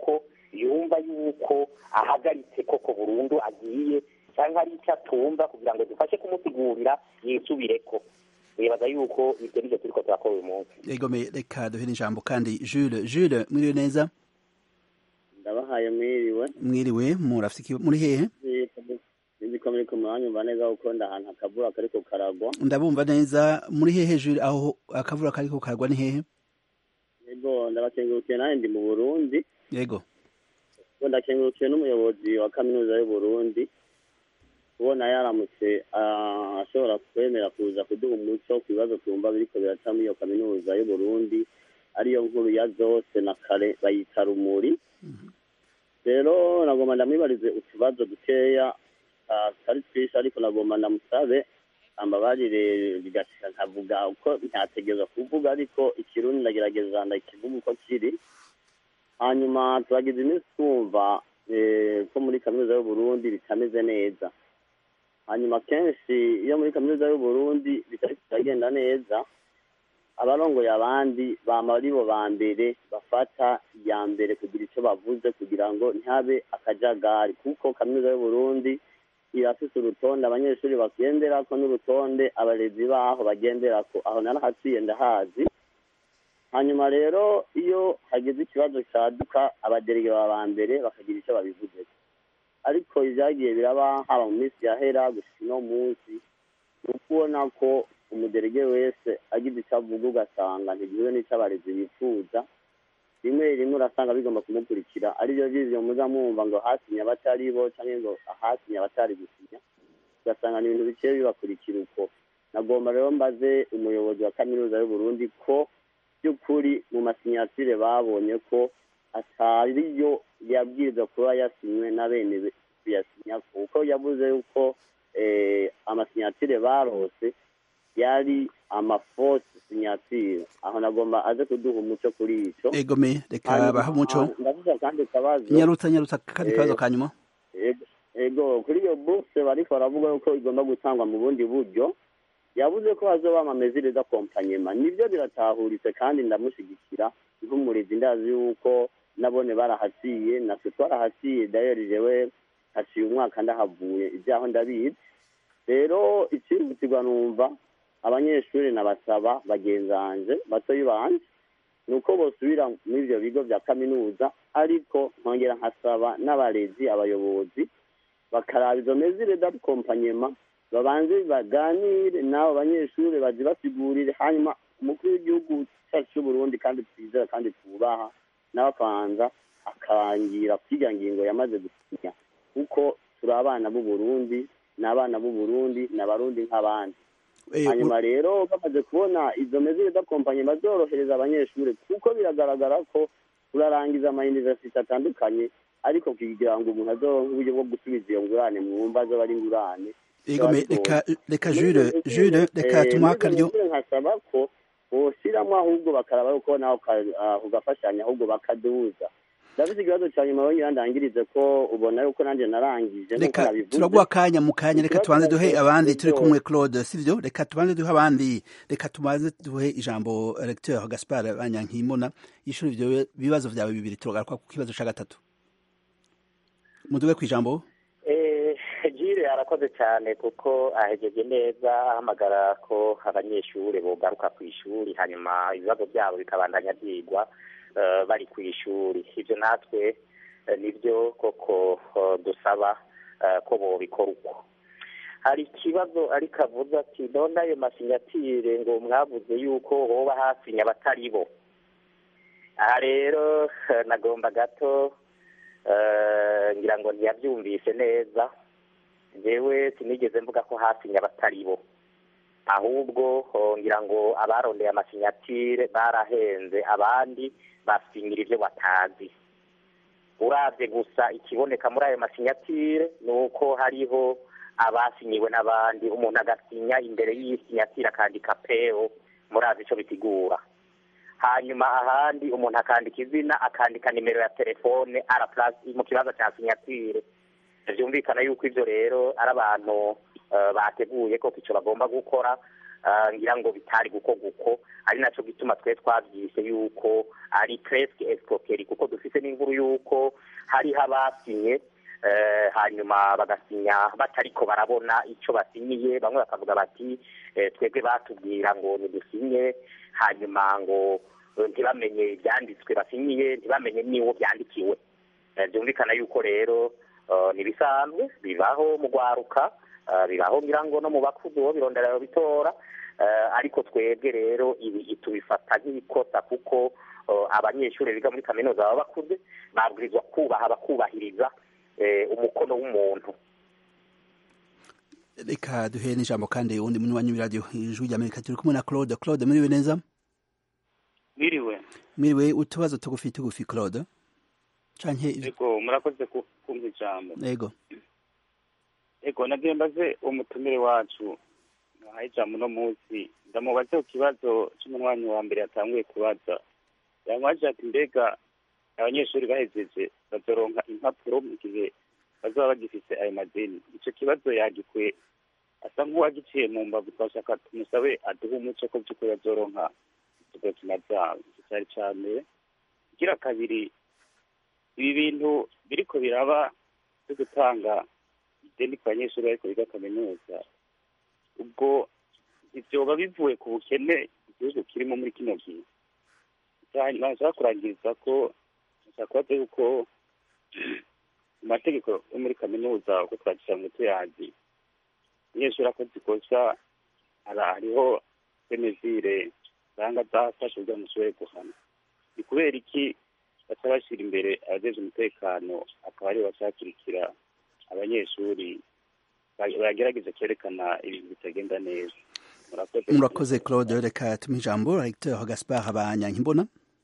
S2: yumva yuko ahagaritse koko burundu agiye cyangwa ari icyo atumva kugira ngo dufashe kumusigurira yisubireko. Nibaza yuko ibyo nibyo turiko turakora uyu munsi.
S1: Egome, reka duhe n'ijambo kandi Jules mwiriwe neza.
S8: Ndabahaye mwiriwe
S1: murafiki muri hehe?
S8: Niziko muri kumwanyumva neza uko ndahantu akavura kariko karagwa.
S1: Ndabumva neza muri hehe Jules, aho akavura kariko karagwa ni hehe?
S8: Yego ndabakengurukiye nawe ndi mu Burundi.
S1: Yego.
S8: Ndakengurukiye n'umuyobozi wa kaminuza y'u Burundi ubona yaramutse ashobora kwemera kuza kuduha umuco ku bibazo twumva biriko biraca muri iyo kaminuza y'u Burundi ariyo nkuru ya zose na kare bayita Rumuri. Rero nagomba ndamwibarize utubazo dukeya tutari twinshi, ariko nagomba ndamusabe ambabarire bigashika nkavuga uko ntategerezwa kuvuga, ariko ikirundi ndagerageza ndakivuga uko kiri. Hanyuma turagize iminsi twumva ko muri kaminuza y'u Burundi bitameze neza. Hanyuma kenshi iyo muri kaminuza y'u Burundi bitagenda neza, abarongoye abandi bama ari bo ba mbere bafata iya mbere kugira icyo bavuze kugira ngo ntihabe akajagari, kuko kaminuza y'u Burundi irafise urutonde abanyeshuri bagenderako n'urutonde abarezi baho bagenderako. Aho narahaciye ndahazi. Hanyuma rero iyo hagize ikibazo cyaduka abaderege baba mbere bakagira icyo babivuze, ariko ibyagiye biraba haba mu minsi yahera gushika no munsi ni ukubona ko umuderege wese agize icyo avuga ugasanga ntigiwe n'icyo abarezi bifuza. Rimwe rimwe urasanga bigomba kumukurikira aribyo by'ivyo muza mwumva ngo hasinya abatari bo cyangwa ngo ahasinya abatari gusinya, ugasanga ni ibintu biciye bibakurikira uko. Nagomba rero mbaze umuyobozi wa kaminuza y'u Burundi ko by'ukuri mu masinyatire babonye ko atariyo yabwirizwa kuba yasinywe na bene kuyasinya, kuko yavuze yuko amasinyatire barose yari amafosi sinyatire. Aho nagomba aze kuduha umuco kuri ico.
S1: Egome, reka baha umuco.
S8: Ndavuga kandi kabazo.
S1: Nyarutsa kandi kabazo kanyuma.
S8: Ego kuri iyo bourse bariko baravuga yuko igomba gutangwa mu bundi buryo. Yavuze ko hazoba amamezire d'accompagnement. Nivyo biratahuritse kandi ndamushigikira. Nk'umurezi ndazi yuko nabone barahaciye, natwe twarahaciye, d'ailleurs jewe haciye umwaka ndahavuye ibyaho ndabizi. Rero ikirutirwa numva abanyeshuri nabasaba bagenzanje batoyi banje nuko bosubira muri ivyo bigo vya kaminuza, ariko nkongera nkasaba n'abarezi abayobozi bakaraba izo mesure d'accompagnement, babanze baganire n'abo banyeshuri bazibasigurire, hanyuma umukuru w'igihugu cyacu cy'u Burundi kandi twizera kandi twubaha nawe akabanza akarangira kwiga ngingo yamaze gusinya, kuko turi abana b'u Burundi n'abana b'u Burundi n'abarundi nk'abandi. Hanyuma rero bamaze kubona izo mesure d'accompagnement bazorohereza abanyeshuri, kuko biragaragara ko urarangiza ama university atandukanye, ariko kugira ngo umuntu azoronke uburyo bwo gusubiza iyo ngurane mwumva azoba ari ingurane.
S1: Egome, reka Jules reka tumuha akaryo.
S8: Nkasaba ko boshiramwo ahubwo bakaraba yuko naho ugafashanya ahubwo bakaduhuza. Ndabizi ikibazo cya nyuma wongera ndangirize ko ubona yuko nanjye narangije
S1: nuko nabivuze. Turaguha akanya mu kanya, reka tubanze duhe abandi turi kumwe Claude, sivyo? Reka tubanze duhe abandi, reka tubanze duhe ijambo Recteur Gaspard Banyankimona yishura ivyo bibazo vyawe bibiri, turagaruka ku kibazo ca gatatu. Muduge ku ijambo.
S2: Jire arakoze cyane kuko ahejeje neza ahamagara ko abanyeshuri bogaruka ku ishuri, hanyuma ibibazo byabo bikabandanya byigwa bari ku ishuri. Ibyo natwe nibyo koko dusaba ko bobikora uko. Hari ikibazo ariko avuze ati none ayo masinyatire ngo mwavuze yuko hoba hasinya abatari bo. Aha rero nagomba gato ngira ngo ntiyabyumvise neza. Jewe sinigeze mvuga ko hasinya abatari bo, ahubwo ngira ngo abarondeye amasinyatire barahenze abandi basinyira ibyo batazi. Uravye gusa ikiboneka muri ayo masinyatire ni uko hariho abasinyiwe n'abandi, umuntu agasinya imbere y'isinyatire akandika peo, murazi ico bitigura. Hanyuma ahandi umuntu akandika izina, akandika nimero ya telefone mu kibazo cya sinyatire. Vyumvikana yuko ivyo rero ari abantu bateguye ko ico bagomba gukora, ngira ngo bitari guko ari naco gituma twe twavyise yuko ari presque escroquerie kuko dufise n'inkuru yuko hari habasinye hanyuma bagasinya batariko barabona ico basinyiye, bamwe bakavuga bati twebwe batubwira ngo nidusinye, hanyuma ngo ntibamenye ibyanditswe basinyiye, ntibamenye niwo byandikiwe. Byumvikana yuko rero nibisanzwe bibaho mu gwaruka, bibaho ngira ngo no mu bakuzi bo birondera bitora, ariko twebwe rero ibi tubifata nk'ikosa kuko abanyeshuri biga muri kaminuza baba bakuze babwirizwa kubaha bakubahiriza umukono w'umuntu.
S1: Reka duhe n'ijambo kandi uwundi munywanyi w'iradiyo Ijwi ry'Amerika turi kumwe na Claude. Claude, muriwe neza? Miriwe, utubazo tugufi Claude canke
S9: Ego murakoze kumva ijambo. Ego nagiye mbaze umutumire wacu nahaye ijambo no munsi ndamubaze ku kibazo cy'umunywanyi wa mbere yatanguye kubaza. Yamwaje ati mbega abanyeshuri bahejeje bazoronka impapuro mu gihe bazaba bagifise ayo madeni. Ico kibazo yagikuye asa nk'uwagiciye mu mbavu, twashaka tumusabe aduhe umuco ko by'ukuri bazoronka ubuzima bwabo. Cyari cyane gira kabiri, ibi bintu biriko biraba byo gutanga ideni ku banyeshuri bariko biga kaminuza, ubwo ivyoba bivuye ku bukene igihugu kirimo muri kino gihe. Nashaka kurangiriza ko nashaka kubaza yuko amategeko yo muri kaminuza uko twagisha mu mutwe yazi umunyeshuri akoze ikosa hariho semezire usanga zafashe kugira ngo mushobore guhana. Ni kubera iki baca bashyira imbere abajeje umutekano akaba aribo bacakurikira abanyeshuri bagerageza kwerekana ibintu bitagenda neza?
S1: Murakoze Claude. Reka tumuhe ijambo Recteur Gaspard Habanyankimbona.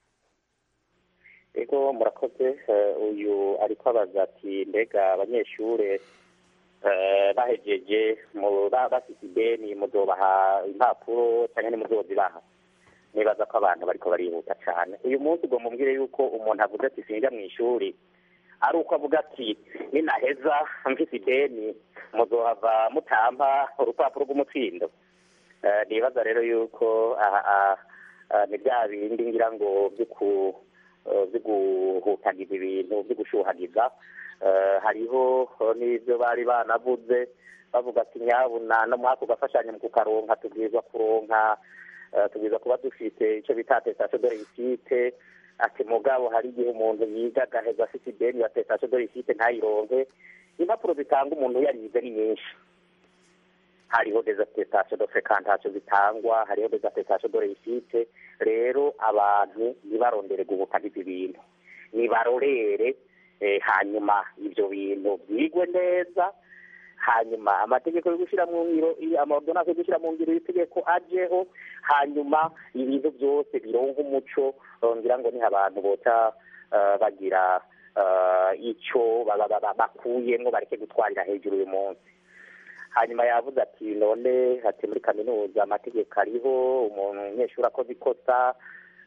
S2: Ego murakoze. Uyu ariko abaza ati mbega abanyeshuri bahejeje bafite ideni muzobaha impapuro cyangwa nimuzozibaha? Nibaza ko abantu bariko barihuta cyane uyu munsi. Ubwo mumbwire yuko umuntu avuga ati sinja mu ishuri ari uko avuga ati ninaheza mfite ideni muzohava mutampa urupapuro rw'umutsindo. Nibaza rero yuko ni bya bindi ngira ngo byo guhutagiza ibintu, byo gushuhagiza. Hariho n'ibyo bari banavuze bavuga ati nyabuna no mwako gafashanya mu kukaronka tubwirizwa kuronka, tubwirizwa kuba dufite icyo bita attestation de réussite. Ati mugabo hari igihe umuntu yiga agaheza afite ideni ya attestation de réussite ntayironke. Impapuro zitanga umuntu yarize ni nyinshi. Hariho des attestations de fréquentation zitangwa, hariho des attestations de réussite. Rero abantu nibarondere guhutagiza ibintu, nibarorere hanyuma ibyo bintu byigwe neza, hanyuma amategeko yo gushyira mu ngiro, amordonnance yo gushyira mu ngiro itegeko ajeho, hanyuma ibintu byose bironka umuco. Ngira ngo ni abantu bota bagira icyo bakuyemo bareke gutwarira hejuru uyu munsi. Hanyuma yavuze ati none ati muri kaminuza amategeko ariho, umunyeshuri akoze ikosa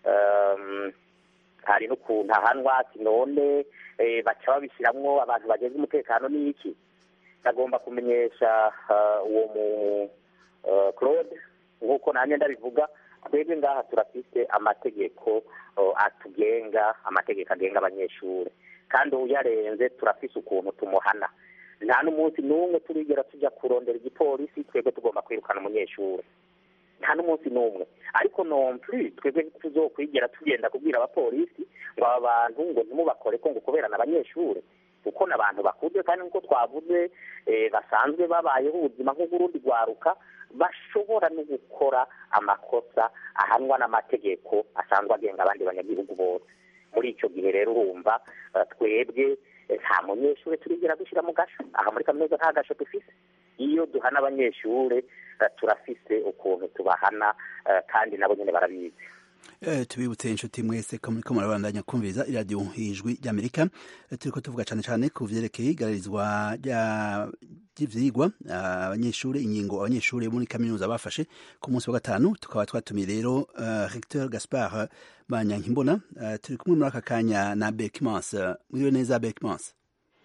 S2: hari n'ukuntu ahanwa. Ati none baca babishyiramo abantu bageze umutekano n'iki? Agomba kumenyesha uwo mu Claude nk'uko nanjye ndabivuga, twebwe ngaha turafite amategeko atugenga, amategeko agenga abanyeshuri, kandi uyarenze turafise ukuntu tumuhana. Nta n'umunsi n'umwe turigera tujya kurondera igipolisi twebwe tugomba kwirukana umunyeshuri, nta n'umunsi n'umwe. Ariko non plus twebwe tuzokwigera tugenda kubwira abapolisi ngo aba bantu ngo ntimubakore ko ngo kuberana abanyeshuri, kuko n'abantu bakuze kandi nk'uko twavuze basanzwe babayeho ubuzima nk'uburundi rwaruka, bashobora no gukora amakosa ahanwa n'amategeko asanzwe agenga abandi banyagihugu bose. Muri icyo gihe rero urumva twebwe nta munyeshuri turigera dushyira mu gasho. Aha muri kaminuza nta gasho dufise. Iyo duhana abanyeshuri turafise ukuntu tubahana, kandi nabo nyine barabizi.
S1: Tubibutse inshuti mwese ko muriko murabandanya kumviriza iradiyo Ijwi ry'Amerika. Turiko tuvuga cane ku vyerekeye igararizwa ry'ivyigwa abanyeshuri, ingingo abanyeshuri muri kaminuza bafashe ku munsi wa gatanu. Tukaba twatumiye rero Recteur Gaspard Banyankimbona. Turi kumwe muri aka kanya na Beckmans. Mwiriwe neza Beckmans?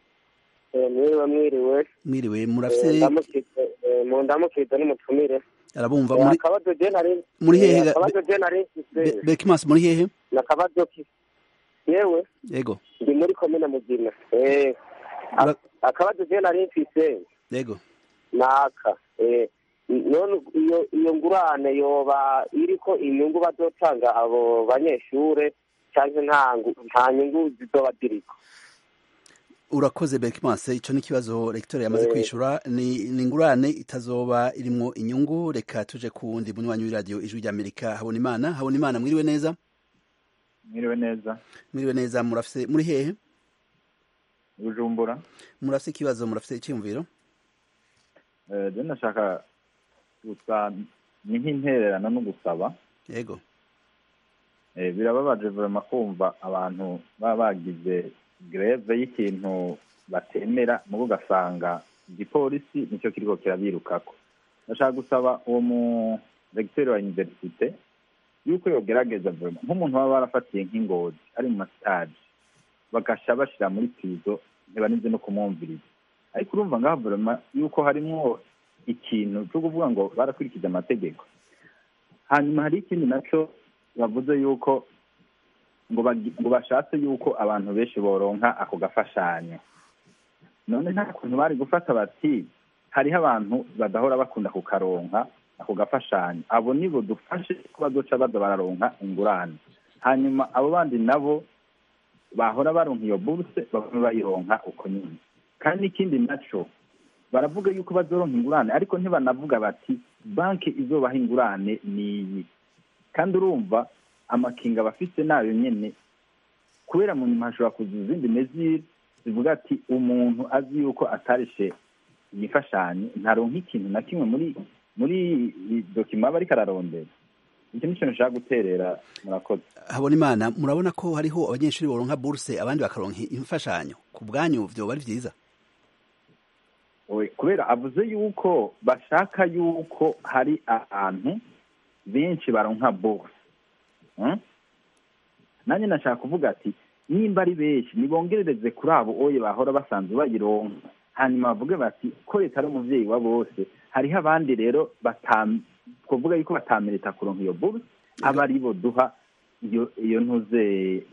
S10: Mwiriwe.
S1: Mwiriwe, murafise
S10: mu ndamukiriza n'umutumire.
S1: arabumva
S2: akabazo je nari
S1: muri hehe
S2: akabazo je nari
S1: Bekimas muri hehe
S2: nakabazo yewe
S1: yego
S2: ndi muri komine Mugina akabazo je nari mfise
S1: yego
S2: naka none iyo ngurane yoba iriko inyungu bazotanga abo banyeshure cyangwa nta nyungu zizoba ziriko.
S1: Urakoze Bekimas, ico ni kibazo rector yamaze kwishura, ni ingurane itazoba irimwo inyungu. Reka tuje ku wundi munywanyi w'iradio Ijwi ry'Amerika, Habonimana mwiriwe neza. Mwiriwe neza, murafise muri hehe?
S10: Bujumbura.
S1: Murafise ikibazo, murafise iciyumviro?
S10: Je nashaka gusa ni nk'intererano no gusaba.
S1: Yego.
S10: Birababaje vraiment kumva abantu baba bagize greve y'ikintu batemera mugo gasanga igipolisi nicyo kiriko kirabirukako. Nashaka gusaba uwo mu recteur wa université yuko yogerageza vraiment nk'umuntu baba barafatiye nk'ingozi ari mu mastage bagasha bashira muri prison ntibanize no kumwumviriza. Ariko urumva ngaho vraiment yuko harimwo ikintu cyo kuvuga ngo barakurikije amategeko. Hanyuma hari ikindi naco bavuze yuko ngo bashatse yuko abantu benshi boronka ako gafashanyo. None nta kuntu bari gufata bati hariho abantu badahora bakunda kukaronka ako gafashanyo, abo nibo dufashe ko bazoca baza bararonka ingurane, hanyuma abo bandi nabo bahora baronka iyo buruse bamwe bayironka uko nyine. Kandi ikindi naco baravuga yuko bazoronka ingurane ariko ntibanavuga bati banki izobaha ingurane niyi. Kandi urumva amakinga bafise nayo nyene kubera mu nyuma hashobora kuza izindi meziri zivuga ati umuntu azi yuko atarishe yifashanye ntaronka ikintu na kimwe muri dokima bari kararondera. Icyo nico nshaka guterera. Murakoze.
S1: Habonimana, murabona ko hariho abanyeshuri boronka buruse abandi bakaronka imfashanyo, ku bwanyu vyo bari vyiza?
S10: Kubera avuze yuko bashaka yuko hari ahantu benshi baronka buruse. Nanjye nashaka kuvuga ati nimba ari benshi nibongerereze kuri abo oye bahora basanzwe bayironka, hanyuma bavuge bati ko leta ari umuvyeyi wa bose, hariho abandi rero kuvuga yuko batamerita kuronka iyo buruse aba ari bo duha iyo ntuze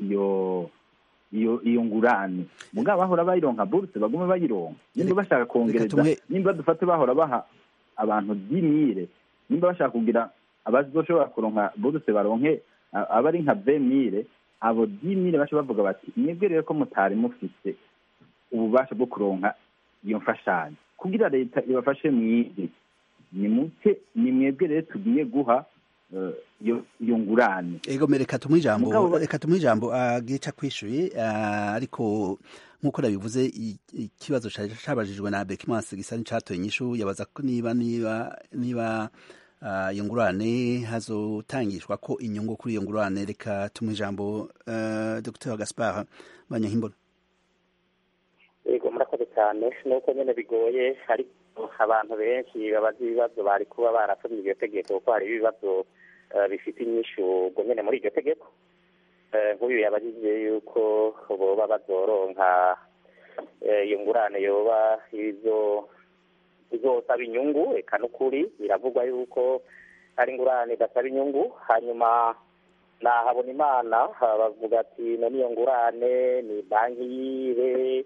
S10: iyo ngurane. Mugabo bahora bayironka buruse bagume bayironka. Nimba bashaka kongereza, nimba dufate bahora baha abantu 10,000, nimba bashaka kugira abazoshobora kuronka buruse baronke abari nka 20,000, abo 10,000 baje bavuga bati mwebwe rero ko mutari mufise ububasha bwo kuronka iyo mfashanyo kugira leta ibafashe mwigi, ni mwebwe rero tugiye guha iyo ngurane.
S1: Ego mereka tumuha ijambo agica kwishuye, ariko nkuko nabivuze ikibazo cabajijwe na Bekimas gisa n'icatoye inyishu, yabaza ko niba iyo ngurane hazotangishwa ko inyungu kuri iyo ngurane. Reka tumuha ijambo Dr. Gaspard Banyankimbona.
S2: Yego murakoze cyane. Nuko nyene bigoye, ariko abantu benshi babaza ibibazo bari kuba barasomye iryo tegeko kuko hari ibibazo bifite inyishu ubwo nyene muri iryo tegeko. Nk'uyu yabajije yuko boba bazoronka iyo ngurane yoba izosaba inyungu. Eka n'ukuri biravugwa yuko ari ingurane idasaba inyungu. Hanyuma na Habonimana bavuga ati none iyo ngurane ni banki yihe,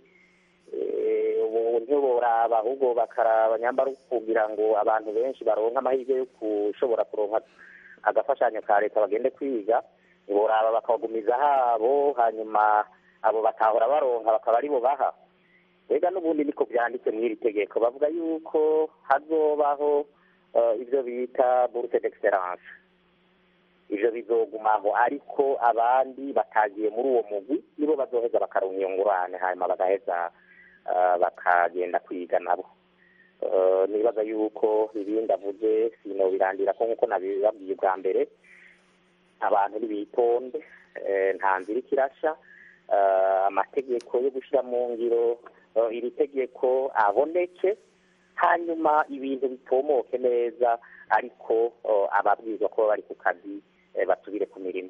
S2: ubu ntiboraba ahubwo bakaraba nyambara kugira ngo abantu benshi baronka amahirwe yo kushobora kuronka agafashanyo ka leta bagende kwiga, boraba bakagumiza habo, hanyuma abo batahora baronka bakaba aribo baha. Ega n'ubundi niko byanditse mw'iri tegeko, bavuga yuko hazobaho ivyo bita bourse d'excellence. Ivyo bizogumaho, ariko abandi batagiye muri uwo mugwi nibo bazoheza bakaronka iyo ngurane, hanyuma bagaheza bakagenda kwiga nabo. Nibaza yuko ibindi avuze sino birandira ko nkuko nabibabwiye bwa mbere, abantu nibitonde, nta nzira ikirasha. Amategeko yo gushira mu ngiro iri tegeko aboneke, hanyuma ibintu bitomoke neza, ariko ababwizwa ko bari ku kazi basubire ku mirimo.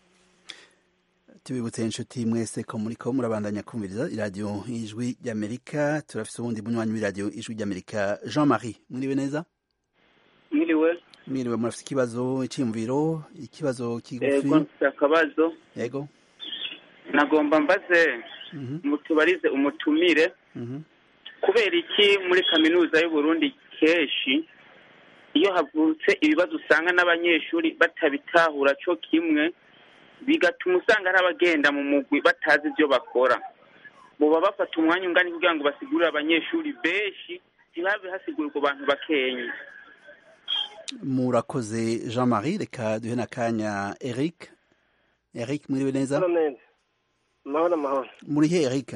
S1: Tubibutse inshuti mwese ko muriko murabandanya kumviriza iradiyo Ijwi ry'Amerika. Turafise ubundi bunywanyi w'iradiyo Ijwi ry'Amerika, Jean-Marie. Mwiriwe neza?
S11: Mwiriwe.
S1: mwiriwe murafite ikibazo icyumviro ikibazo kigufi
S11: yego mfite akabazo
S1: yego
S11: nagomba mbaze mutubarize umutumire kubera iki muri kaminuza y'u Burundi kenshi iyo havutse ibibazo usanga n'abanyeshuri batabitahura cyo kimwe bigatuma usanga ari abagenda mu mugwi batazi ibyo bakora boba bafata umwanya ungana kugira ngo basigurire abanyeshuri benshi ntibabe hasigurirwa abantu bakenye.
S1: Murakoze Jean Marie, reka duhe n'akanya Eric. Eric mwiriwe neza?
S12: Mahoro.
S1: Muri he Eric?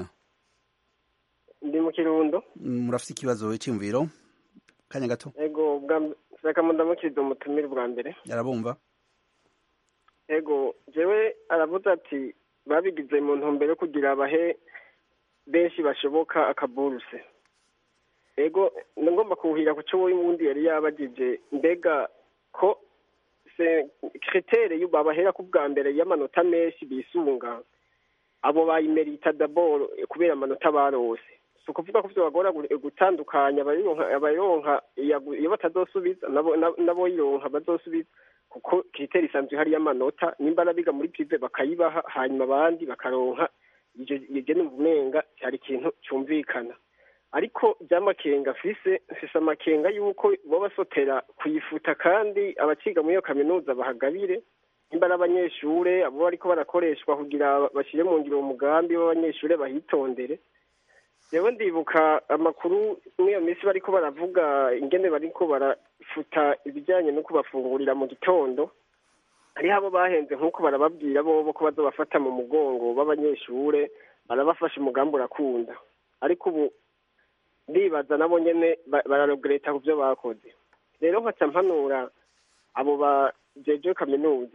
S12: Ndi mu Kirundo.
S1: Murafite ikibazo cy'imviro? Kanya gato.
S12: Ego reka mundamukirize umutumire bwa mbere.
S1: Arabumva.
S12: Ego jewe aravuze ati babigize mu ntumbero kugira abahe benshi bashoboka akaburuse. Ego ngomba kuhira ku cyo wundi yari yabagije mbega ko se kritere y'ubabahera ku bwa mbere y'amanota menshi bisunga abo bayimerita d'abord kubera amanota barose so kuvuga ko byo bagora gutandukanya abaronka iyo batazosubiza nabo yironka bazosubiza kuko kritere isanzwe hari y'amanota nimbara biga muri prive bakayibaha hanyuma abandi bakaronka iyo n'ubumenga cyari ikintu cyumvikana. Ariko by'amakenga mfise amakenga yuko bo basotera kuyifuta kandi abaciga muri iyo kaminuza bahagabire imbara abanyeshure abo bariko barakoreshwa kugira bashire mu ngiro umugambi w'abanyeshure bahitondere. Yewe ndibuka amakuru n'iyo minsi bariko baravuga ingene bariko barafuta ibijyanye no kubafungurira mu gitondo hariho abo bahenze nk'uko barababwira bo ko bazobafata mu mugongo b'abanyeshure barabafasha umugambi urakunda ariko ubu ndibaza nabo nyene bararegreta ku byo bakoze. Rero nkaca mpanura abo bajeje kaminuza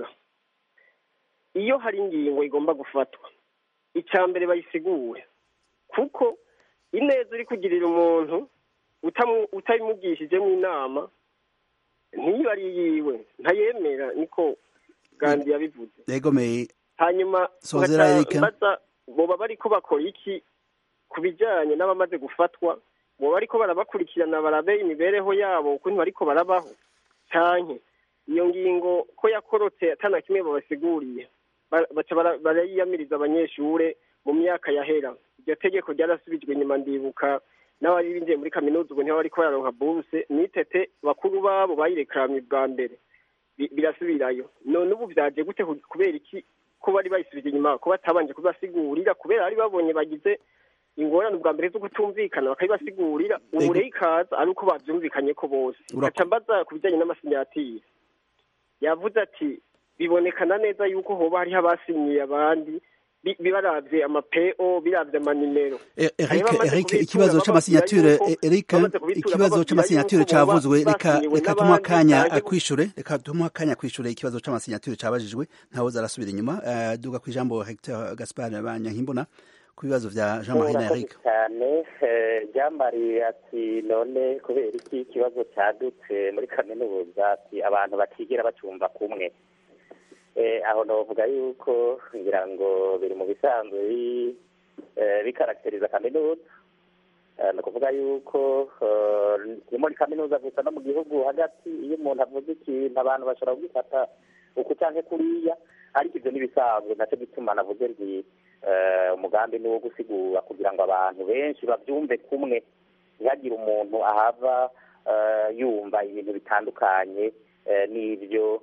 S12: iyo hari ingingo igomba gufatwa icya mbere bayisigure kuko ineza uri kugirira umuntu utabimugishije mu inama ntiba ari yiwe ntayemera niko Gandi yabivuze. Hanyuma baza boba bariko bakora iki kubijanye n'abamaze gufatwa bo bariko barabakurikirana barabe imibereho yabo ukuntu bariko barabaho canke iyo ngingo ko yakorotse atana kimwe babasiguriye baca barayiyamiriza abanyeshure mu myaka yahera. Iryo tegeko ryarasubijwe nyuma ndibuka n'abari binjiye muri kaminuza ubu ntiho bariko bararonka buruse nitete bakuru babo bayirekamye bwa mbere birasubirayo. None ubu vyaje gute kubera iki ko bari bayisubije nyuma ko batabanje kubasigurira kubera ari babonye bagize ingorane ubwa mbere zo kutumvikana bakabibasigurira umureye ikaza ari uko bavyumvikanye ko bose. Aca mbaza ku bijanye n'amasinyatire yavuze ati bibonekana neza yuko hoba hariho abasinyiye abandi bibaravye amapeo biravye amanimero.
S1: Eric ikibazo c'amasignature ikibazo c'amasignature cavuzwe reka tumuha akanya akwishure ikibazo c'amasignature cabajijwe ntawo zarasubira inyuma duga ku ijambo Hector Gaspard Banyankimbona ku bibazo vya Jean Marie na Eric.
S2: Cyane Jean-Marie ati none kubera iki ikibazo cyadutse muri kaminuza ati abantu batigera bacumva kumwe. Aho novuga yuko ngira ngo biri mu bisanzwe bikarakteriza kaminuza no kuvuga yuko muri kaminuza gusa no mu gihugu hagati iyo umuntu avuze ikintu abantu bashobora kugifata uko canke kuriya ariko ivyo n'ibisanzwe naco gituma navuze nti umugambi ni wo gusigura kugira ngo abantu benshi bavyumve kumwe ntihagire umuntu ahava yumva ibintu bitandukanye n'ibyo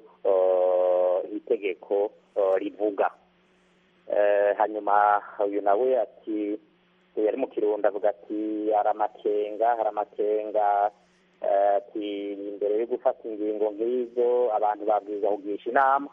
S2: itegeko rivuga. Hanyuma uyu nawe ati yari mu Kirundo avuga ati hari amakenga ati imbere yo gufata ingingo nk'izo abantu babwiza kugisha inama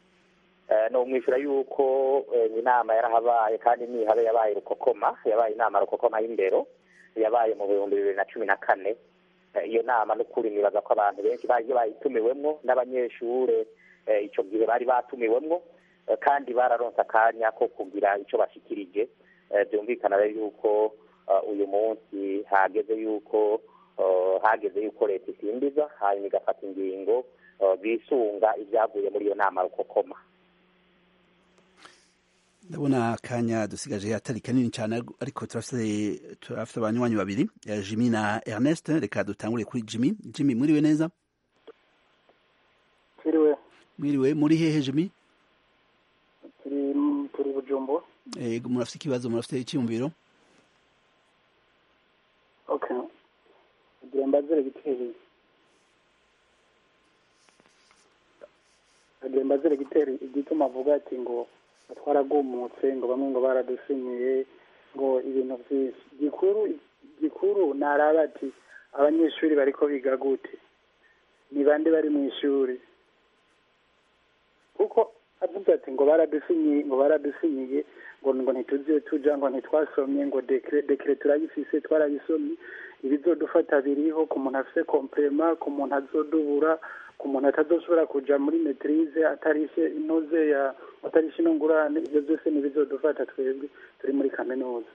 S2: no mwishura yuko inama yarahabaye kandi nihabe yabaye inama rukokoma y'indero yabaye mu 2014. Iyo nama n'ukuri nibaza ko abantu benshi baje bayitumiwemwo n'abanyeshure ico gihe bari batumiwemwo kandi bararonsa akanya ko kugira ico bashikirije. Byumvikana rero yuko uyu munsi hageze yuko leta isimbiza hanyuma igafata ingingo bisunga ibyavuye muri iyo nama rukokoma.
S1: Ndabona akanya dusigaje atari kanini cyane ariko turafite abanywanyi babiri Jimmy na Ernest. Reka dutangure kuri Jimmy. Jimmy mwiriwe neza? mwiriwe muri hehe Jimmy?
S13: turi Bujumbura.
S1: Murafite ikibazo, murafite icyumviro?
S13: Okay. Kugira mbazere giteri. Kugira mbazere giteri igituma avuga ati ngo twaragumutse ngo bamwe ngo baradushimiye ngo ibintu byinshi. Gikuru naraba ati abanyeshuri bariko biga gute? Ni bande bari mu ishuri? Kuko avuga ati ngo baradusinyiye ngo ntituziye tuja ngo ntitwasomye ngo dekre turayifise twarayisomye ibizodufata biriho ku muntu afise komplema ku muntu azodubura ku muntu atazoshobora kuja muri maîtrise atarishe inoze ya atarishe inongurane ibyo byose nibizodufata twebwe turi muri kaminuza.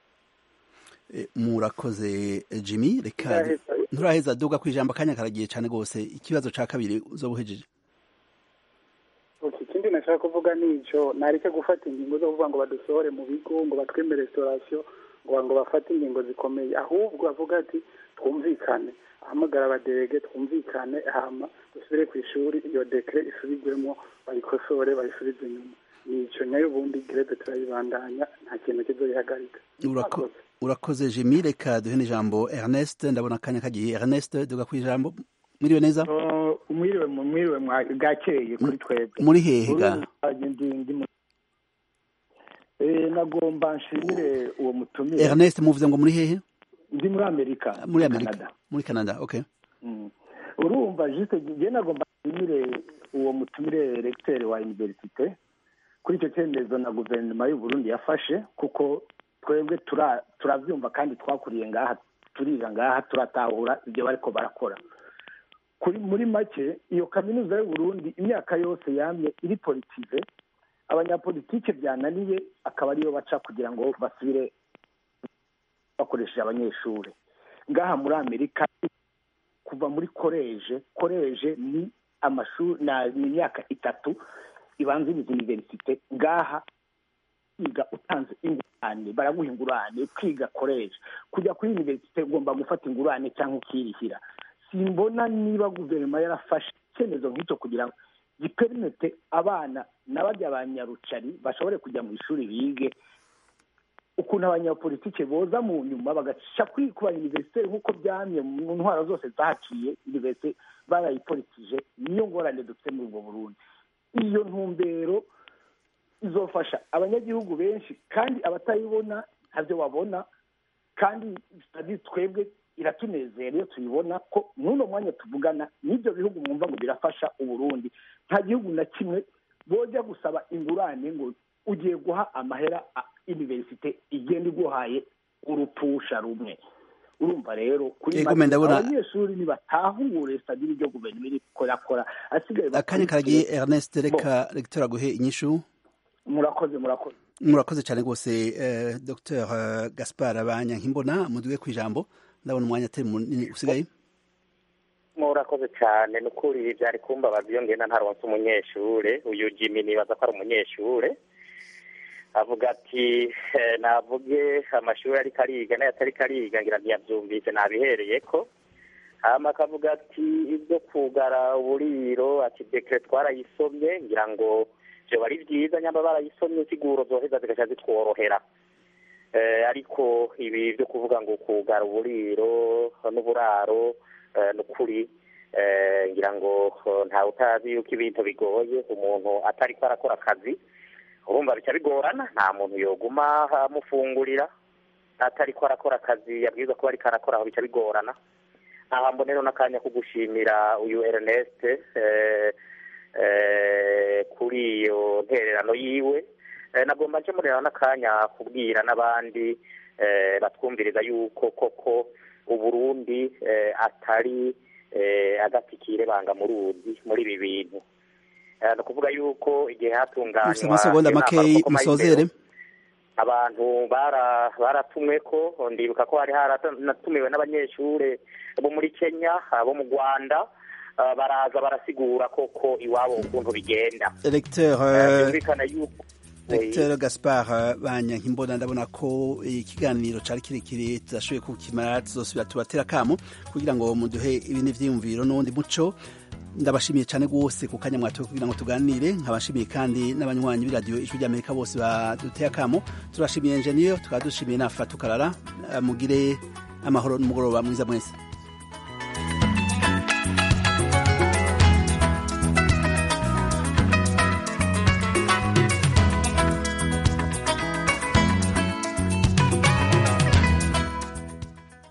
S1: Murakoze Jimmy, reka nturaheza duga kwijamba kanya karagiye cyane gose. Ikibazo ca kabiri uzobuhejeje.
S13: Ikindi nashaka kuvuga nico nareke gufata ingingo zo kuvuga ngo badusohore mu bigo ngo batweme restauration ngo bafate ingingo zikomeye, ahubwo avuga ati twumvikane, ahamagara abaderege twumvikane, hama dusubire ku ishuri iyo dekre isubirwemo bayikosore bayisubize inyuma. Nico nyayo ubundi greve turayibandanya nta kintu kizoyihagarika.
S1: Urakoze Jimmy, reka duhe ijambo Ernest, ndabona kanya kagiye. Ernest duga kwijambo. Mwiriwe neza?
S14: Mwiriwe bwakeye kuri twebwe.
S1: Muri hehe ga?
S14: Nagomba nshimire uwo mutumire.
S1: Ernest muvuze ngo muri hehe?
S14: Ndi muri Amerika.
S1: Muri Amerika. Muri Canada, okay.
S14: Urumva juste je nagomba nshimire uwo mutumire recteur wa université kuri icyo cyemezo na guverinoma y'u Burundi yafashe, kuko twebwe turavyumva kandi twakuriye ngaha, turiga ngaha, turatahura ibyo bariko barakora. Muri make iyo kaminuza y'u Burundi imyaka yose yamye iri politize, abanyapolitike byananiye akaba ariyo baca kugira ngo basubire bakoresheje abanyeshuri. Ngaha muri Amerika kuva muri college ni amashuri na imyaka 3 ibanziriza universite. Ngaha kwiga utanze ingurane, baraguha ingurane kwiga college, kujya kuri universite ugomba gufata ingurane cyangwa ukirihira. Simbona niba guverinoma yarafashe icyemezo nk'icyo kugira ngo gipermete abana n'abajya abanyarucari bashobore kujya mu ishuri bige, ukuntu abanyapolitike boza mu nyuma bagaca kuba universite nk'uko byamye mu ntwaro zose zaciye universite barayipolitije. Niyo ngorane dufite muri ubwo Burundi. Iyo ntumbero izofasha abanyagihugu benshi, kandi abatayibona ntabyo babona, kandi twebwe iratunezera iyo tuyibona ko n'uno mwanya tuvugana n'ibyo bihugu mwumva ngo birafasha Uburundi. Nta gihugu na kimwe bojya gusaba ingurane ngo ugiye guha amahera universite igenda iguhaye urupusha rumwe. Urumva rero kuri abanyeshuri nibatahure sadiri ryo guverinoma iri korakora asigaye
S1: akanya karagiye. Ernest, reka recteur aguhe inyishu. Murakoze cyane rwose. Dr Gaspard Banyankimbona muduge kwijambo, ndabona umwanya atari munini usigaye.
S2: Murakoze cyane, nukuri byari kumbabaza iyo ngenda ntaronse umunyeshure. Uyu Jimmy nibaza ko ari umunyeshure, avuga ati navuge amashuri ari kariga nayo atari kariga, ngira ntiyabyumvise nabihereyeko. Hama akavuga ati ibyo kugara uburiro ati dekre twarayisomye, ngira ngo byo bari byiza nyamba barayisomye siguro zoheza zigaca zitworohera. Ariko ibi byo kuvuga ngo kugara uburiro n'uburaro nukuri ngira ngo nta utazi yuko ibintu bigoye, umuntu atari ko arakora akazi urumva bica bigorana. Nta muntu yoguma amufungurira atari ko arakora akazi yabwirizwa kuba ariko arakora, aho bica bigorana. Aha mbonero n'akanya ko gushimira uyu Ernest kuri iyo ntererano yiwe. Nagomba nje murera n'akanya kubwira n'abandi batwumviriza yuko koko Uburundi atari agatikire banga mu ruzi muri ibi bintu. No kuvuga yuko igihe hatunganywa
S1: amasegonda makeyi musozere,
S2: abantu baratumwe ko, ndibuka ko hari haranatumiwe n'abanyeshure bo muri Kenya, bo mu Rwanda, baraza barasigura koko iwabo ukuntu bigenda.
S1: Dr Gaspard Banyankimbona, ndabona ko ikiganiro cari kirekire tudashoboye kukimara, tuzosubira tubatera kamo kugira ngo muduhe ibindi vyiyumviro n'undi muco ndabashimiye cyane rwose ku kanya mwatoye kugira ngo tuganire nkabashimiye kandi n'abanywanyi b'iradiyo ijwi ry'Amerika bose baduteye akamo turashimiye engineer tukaba dushimiye na Fatukarara mugire amahoro n'umugoroba mwiza mwese